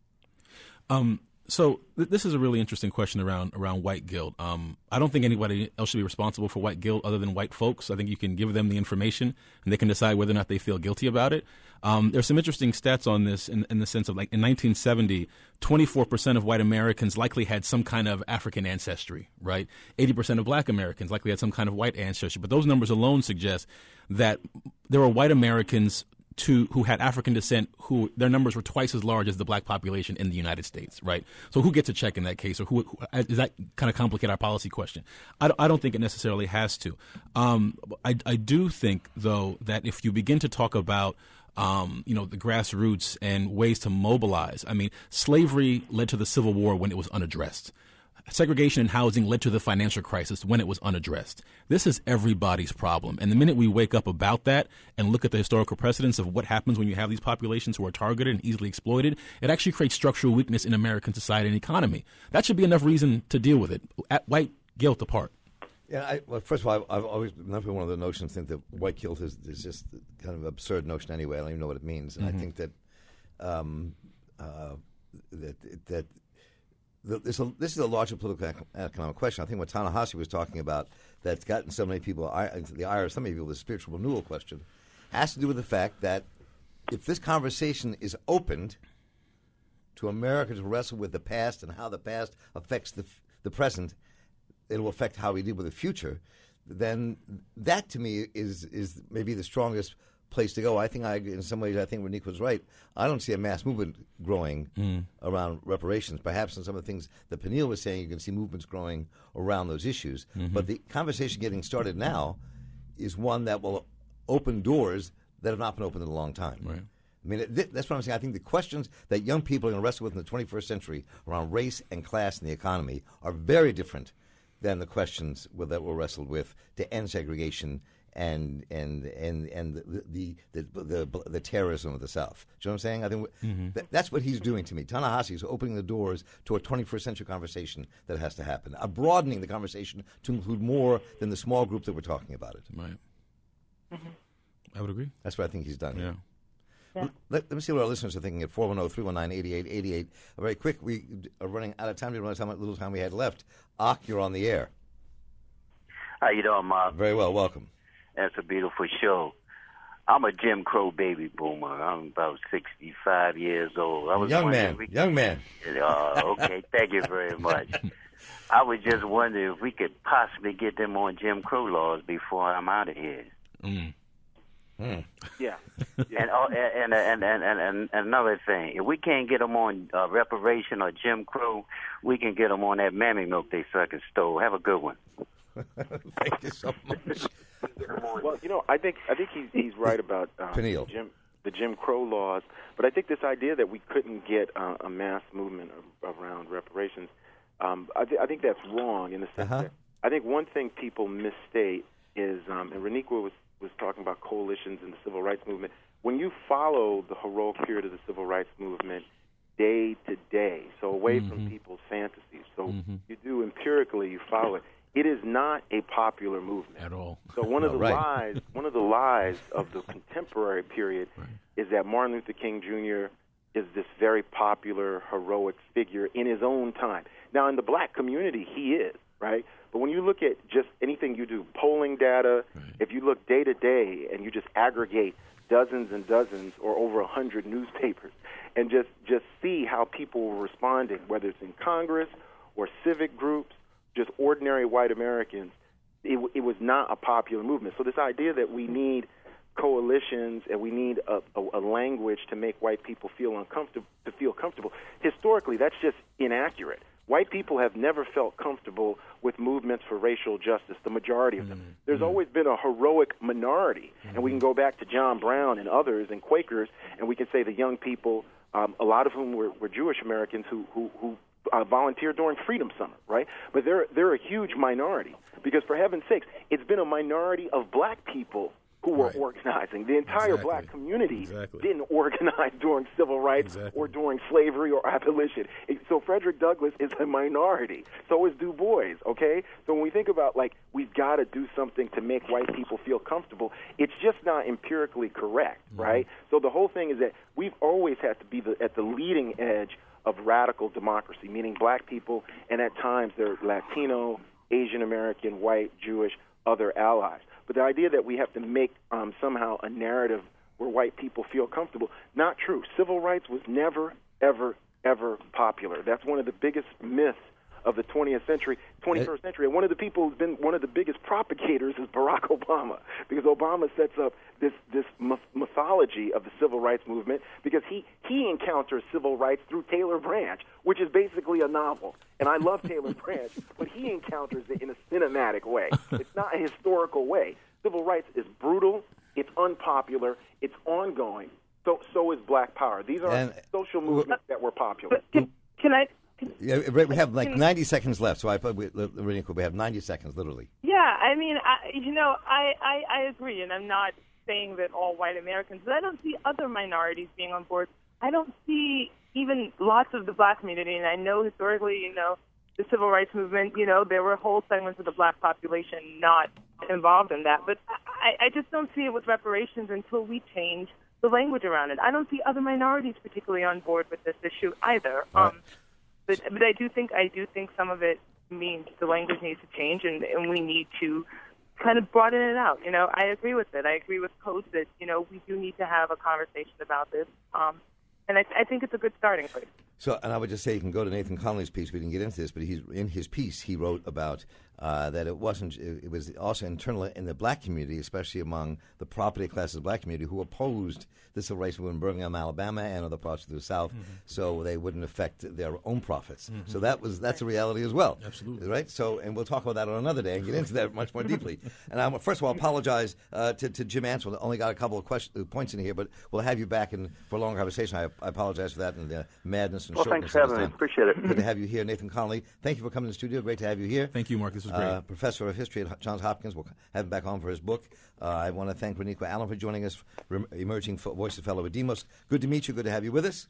[SPEAKER 2] Um. So th- this is a really interesting question around around white guilt. Um, I don't think anybody else should be responsible for white guilt other than white folks. I think you can give them the information and they can decide whether or not they feel guilty about it. Um, there's some interesting stats on this in, in the sense of, like, in nineteen seventy, twenty-four percent of white Americans likely had some kind of African ancestry, right? eighty percent of black Americans likely had some kind of white ancestry. But those numbers alone suggest that there were white Americans to who had African descent, who their numbers were twice as large as the black population in the United States, right? So who gets a check in that case, or who, who does that kind of complicate our policy question? I, I don't think it necessarily has to. Um, I, I do think, though, that if you begin to talk about Um, you know, the grassroots and ways to mobilize. I mean, slavery led to the Civil War when it was unaddressed. Segregation in housing led to the financial crisis when it was unaddressed. This is everybody's problem. And the minute we wake up about that and look at the historical precedents of what happens when you have these populations who are targeted and easily exploited, it actually creates structural weakness in American society and economy. That should be enough reason to deal with it, at white guilt apart.
[SPEAKER 1] Yeah, I, well, first of all, I've, I've always never one of the notions think that white guilt is, is just kind of an absurd notion anyway. I don't even know what it means, and mm-hmm. I think that um, uh, that that the, this, a, this is a larger political economic question. I think what Ta-Nehisi was talking about, that's gotten so many people into the ire of so many people, the spiritual renewal question, has to do with the fact that if this conversation is opened to America to wrestle with the past and how the past affects the the present, it'll affect how we deal with the future, then that to me is is maybe the strongest place to go. I think I, in some ways, I think Renique was right. I don't see a mass movement growing
[SPEAKER 2] Mm.
[SPEAKER 1] around reparations. Perhaps in some of the things that Peniel was saying, you can see movements growing around those issues.
[SPEAKER 2] Mhm.
[SPEAKER 1] But the conversation getting started now is one that will open doors that have not been opened in a long time.
[SPEAKER 2] Right.
[SPEAKER 1] I mean, th- that's what I'm saying. I think the questions that young people are going to wrestle with in the twenty-first century around race and class and the economy are very different than the questions with, that were wrestled with to end segregation and and and and the the the, the, the, the terrorism of the South. Do you know what I'm saying? I think
[SPEAKER 2] Mhm.
[SPEAKER 1] th- that's what he's doing to me. Ta-Nehisi is opening the doors to a twenty-first century conversation that has to happen, uh, broadening the conversation to include more than the small group that we're talking about it.
[SPEAKER 2] Right. I would agree.
[SPEAKER 1] That's what I think he's done.
[SPEAKER 2] Yeah.
[SPEAKER 1] L- Let, let me see what our listeners are thinking at four one zero, three one nine, eight eight eight eight. Very quick, we are running out of time. We don't realize how much little time we had left. Ak, you're on the air.
[SPEAKER 13] How you doing, Mark?
[SPEAKER 1] Very well, welcome.
[SPEAKER 13] That's a beautiful show. I'm a Jim Crow baby boomer. I'm about sixty-five years old. I was
[SPEAKER 1] Young
[SPEAKER 13] wondering
[SPEAKER 1] man,
[SPEAKER 13] if we-
[SPEAKER 1] young man.
[SPEAKER 13] Uh, okay, thank you very much. I was just wondering if we could possibly get them on Jim Crow laws before I'm out of here.
[SPEAKER 2] Mm.
[SPEAKER 1] Hmm.
[SPEAKER 7] Yeah.
[SPEAKER 13] And, oh, and, and, and, and, and and another thing, if we can't get them on uh, reparation or Jim Crow, we can get them on that mammy milk they sucking stole. Have a good one.
[SPEAKER 1] Thank you so much.
[SPEAKER 7] Well, you know, I think I think he's he's right about um,
[SPEAKER 1] Peniel.
[SPEAKER 7] the Jim the Jim Crow laws, but I think this idea that we couldn't get uh, a mass movement of, around reparations, um, I, th- I think that's wrong in the sense
[SPEAKER 1] Uh-huh.
[SPEAKER 7] that I think one thing people misstate is, um, and Renique was was talking about coalitions in the civil rights movement. When you follow the heroic period of the civil rights movement day to day, so away
[SPEAKER 2] Mhm.
[SPEAKER 7] from people's fantasies, so
[SPEAKER 2] Mhm.
[SPEAKER 7] you do empirically, you follow it. It is not a popular movement
[SPEAKER 2] At all.
[SPEAKER 7] So one of
[SPEAKER 1] No,
[SPEAKER 7] the
[SPEAKER 1] right.
[SPEAKER 7] lies, one of the lies of the contemporary period is that Martin Luther King Junior is this very popular, heroic figure in his own time. Now, in the black community, he is, right? But when you look at just anything you do, polling data, if you look day to day and you just aggregate dozens and dozens or over a hundred newspapers and just, just see how people were responding, whether it's in Congress or civic groups, just ordinary white Americans, it, it was not a popular movement. So this idea that we need coalitions and we need a, a, a language to make white people feel uncomfortable, to feel comfortable, historically, that's just inaccurate. White people have never felt comfortable with movements for racial justice, the majority of them.
[SPEAKER 2] Mm-hmm.
[SPEAKER 7] There's always been a heroic minority, and we can go back to John Brown and others and Quakers, and we can say the young people, um, a lot of whom were, were Jewish Americans who, who, who uh, volunteered during Freedom Summer, right? But they're, they're a huge minority because, for heaven's sakes, it's been a minority of black people who were
[SPEAKER 2] Right.
[SPEAKER 7] organizing. The entire
[SPEAKER 2] Exactly.
[SPEAKER 7] black community
[SPEAKER 2] Exactly.
[SPEAKER 7] didn't organize during civil rights
[SPEAKER 2] Exactly.
[SPEAKER 7] or during slavery or abolition. It- So Frederick Douglass is a minority. So is Du Bois, okay? So when we think about, like, we've got to do something to make white people feel comfortable, it's just not empirically correct, right? So the whole thing is that we've always had to be the, at the leading edge of radical democracy, meaning black people, and at times they're Latino, Asian American, white, Jewish, other allies. But the idea that we have to make um, somehow a narrative where white people feel comfortable, not true. Civil rights was never, ever, ever popular. That's one of the biggest myths of the twentieth century, twenty-first century. And one of the people who's been one of the biggest propagators is Barack Obama, because Obama sets up this this myth- mythology of the civil rights movement because he, he encounters civil rights through Taylor Branch, which is basically a novel. And I love Taylor Branch, but he encounters it in a cinematic way. It's not a historical way. Civil rights is brutal, it's unpopular, it's ongoing. So so is Black Power. These are
[SPEAKER 1] And-
[SPEAKER 7] social movements that were popular.
[SPEAKER 6] Can, can I?
[SPEAKER 1] Yeah, we have like ninety seconds left, so I put we, Renique, we have ninety seconds, literally.
[SPEAKER 6] Yeah, I mean, I, you know, I, I, I agree, and I'm not saying that all white Americans, but I don't see other minorities being on board. I don't see even lots of the black community, and I know historically, you know, the civil rights movement, you know, there were whole segments of the black population not involved in that. But I, I just don't see it with reparations until we change the language around it. I don't see other minorities particularly on board with this issue either.
[SPEAKER 1] Right.
[SPEAKER 6] Um, but but I do think I do think some of it means the language needs to change, and, and we need to kind of broaden it out. You know, I agree with it. I agree with Coach that, you know, we do need to have a conversation about this. Um, and I, I think it's a good starting place.
[SPEAKER 1] So, and I would just say you can go to Nathan Connolly's piece. We didn't get into this, but he's in his piece he wrote about uh, that it wasn't. It, it was also internal in the black community, especially among the property classes of the black community, who opposed the civil rights movement in Birmingham, Alabama, and other parts of the South, mm-hmm. so they wouldn't affect their own profits. Mm-hmm. So that was that's a reality as well.
[SPEAKER 2] Absolutely,
[SPEAKER 1] right. So, and we'll talk about that on another day and get into that much more deeply. And I first of all apologize uh, to, to Jim Ansel. Only got a couple of question, points in here, but we'll have you back in for a longer conversation. I, I apologize for that and the madness and
[SPEAKER 11] well,
[SPEAKER 1] shortness.
[SPEAKER 11] Thanks for having me. Appreciate it.
[SPEAKER 1] Good to have you here, Nathan Connolly. Thank you for coming to the studio. Great to have you here.
[SPEAKER 2] Thank you, Mark. This was great.
[SPEAKER 1] Uh, professor of history at Johns Hopkins. We'll have him back on for his book. Uh, I want to thank Reniqua Allen for joining us, Rem- Emerging Voices Fellow at Demos. Good to meet you. Good to have you with us.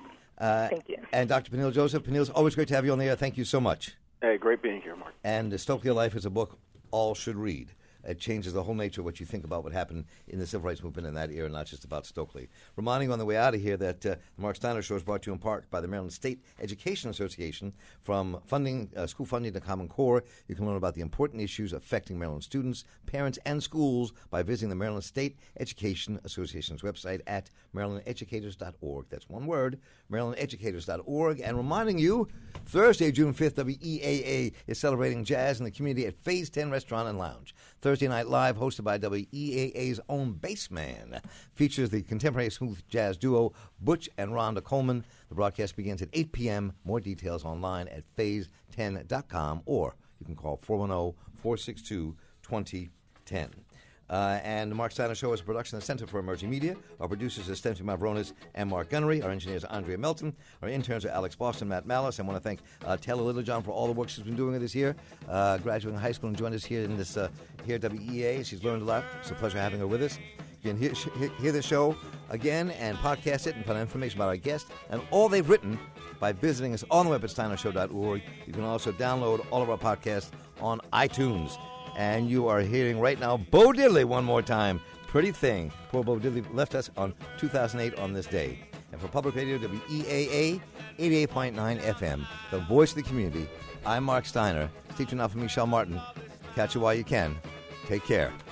[SPEAKER 1] Uh,
[SPEAKER 6] thank you.
[SPEAKER 1] And Doctor Peniel Joseph. Peniel, it's always great to have you on the air. Thank you so much.
[SPEAKER 7] Hey, great being here, Mark.
[SPEAKER 1] And uh, Stokely Life is a book all should read. It changes the whole nature of what you think about what happened in the civil rights movement in that era, not just about Stokely. Reminding you on the way out of here that uh, the Mark Steiner Show is brought to you in part by the Maryland State Education Association. From funding, uh, school funding to Common Core, you can learn about the important issues affecting Maryland students, parents, and schools by visiting the Maryland State Education Association's website at maryland educators dot org. That's one word, maryland educators dot org. And reminding you, Thursday, June fifth, W E A A is celebrating jazz in the community at Phase ten Restaurant and Lounge. Thursday Night Live, hosted by W E A A's own Bassman, features the contemporary smooth jazz duo Butch and Rhonda Coleman. The broadcast begins at eight p.m. More details online at phase ten dot com, or you can call four one zero, four six two, two zero one zero. Uh, and the Mark Steiner Show is a production of the Center for Emerging Media. Our producers are Stephanie Mavronis and Mark Gunnery. Our engineers are Andrea Melton. Our interns are Alex Boston, Matt Malice. I want to thank uh, Taylor Littlejohn for all the work she's been doing this year. Uh, graduating high school and joined us here in this uh, here at W E A. She's learned a lot. It's a pleasure having her with us. You can hear, sh- hear the show again and podcast it and find information about our guests and all they've written by visiting us on the web at steiner show dot org. You can also download all of our podcasts on iTunes. And you are hearing right now Bo Diddley one more time. Pretty thing. Poor Bo Diddley left us on two thousand eight on this day. And for Public Radio, W E A A, eighty-eight point nine F M, the voice of the community, I'm Mark Steiner. Stay tuned out for Michelle Martin. Catch you while you can. Take care.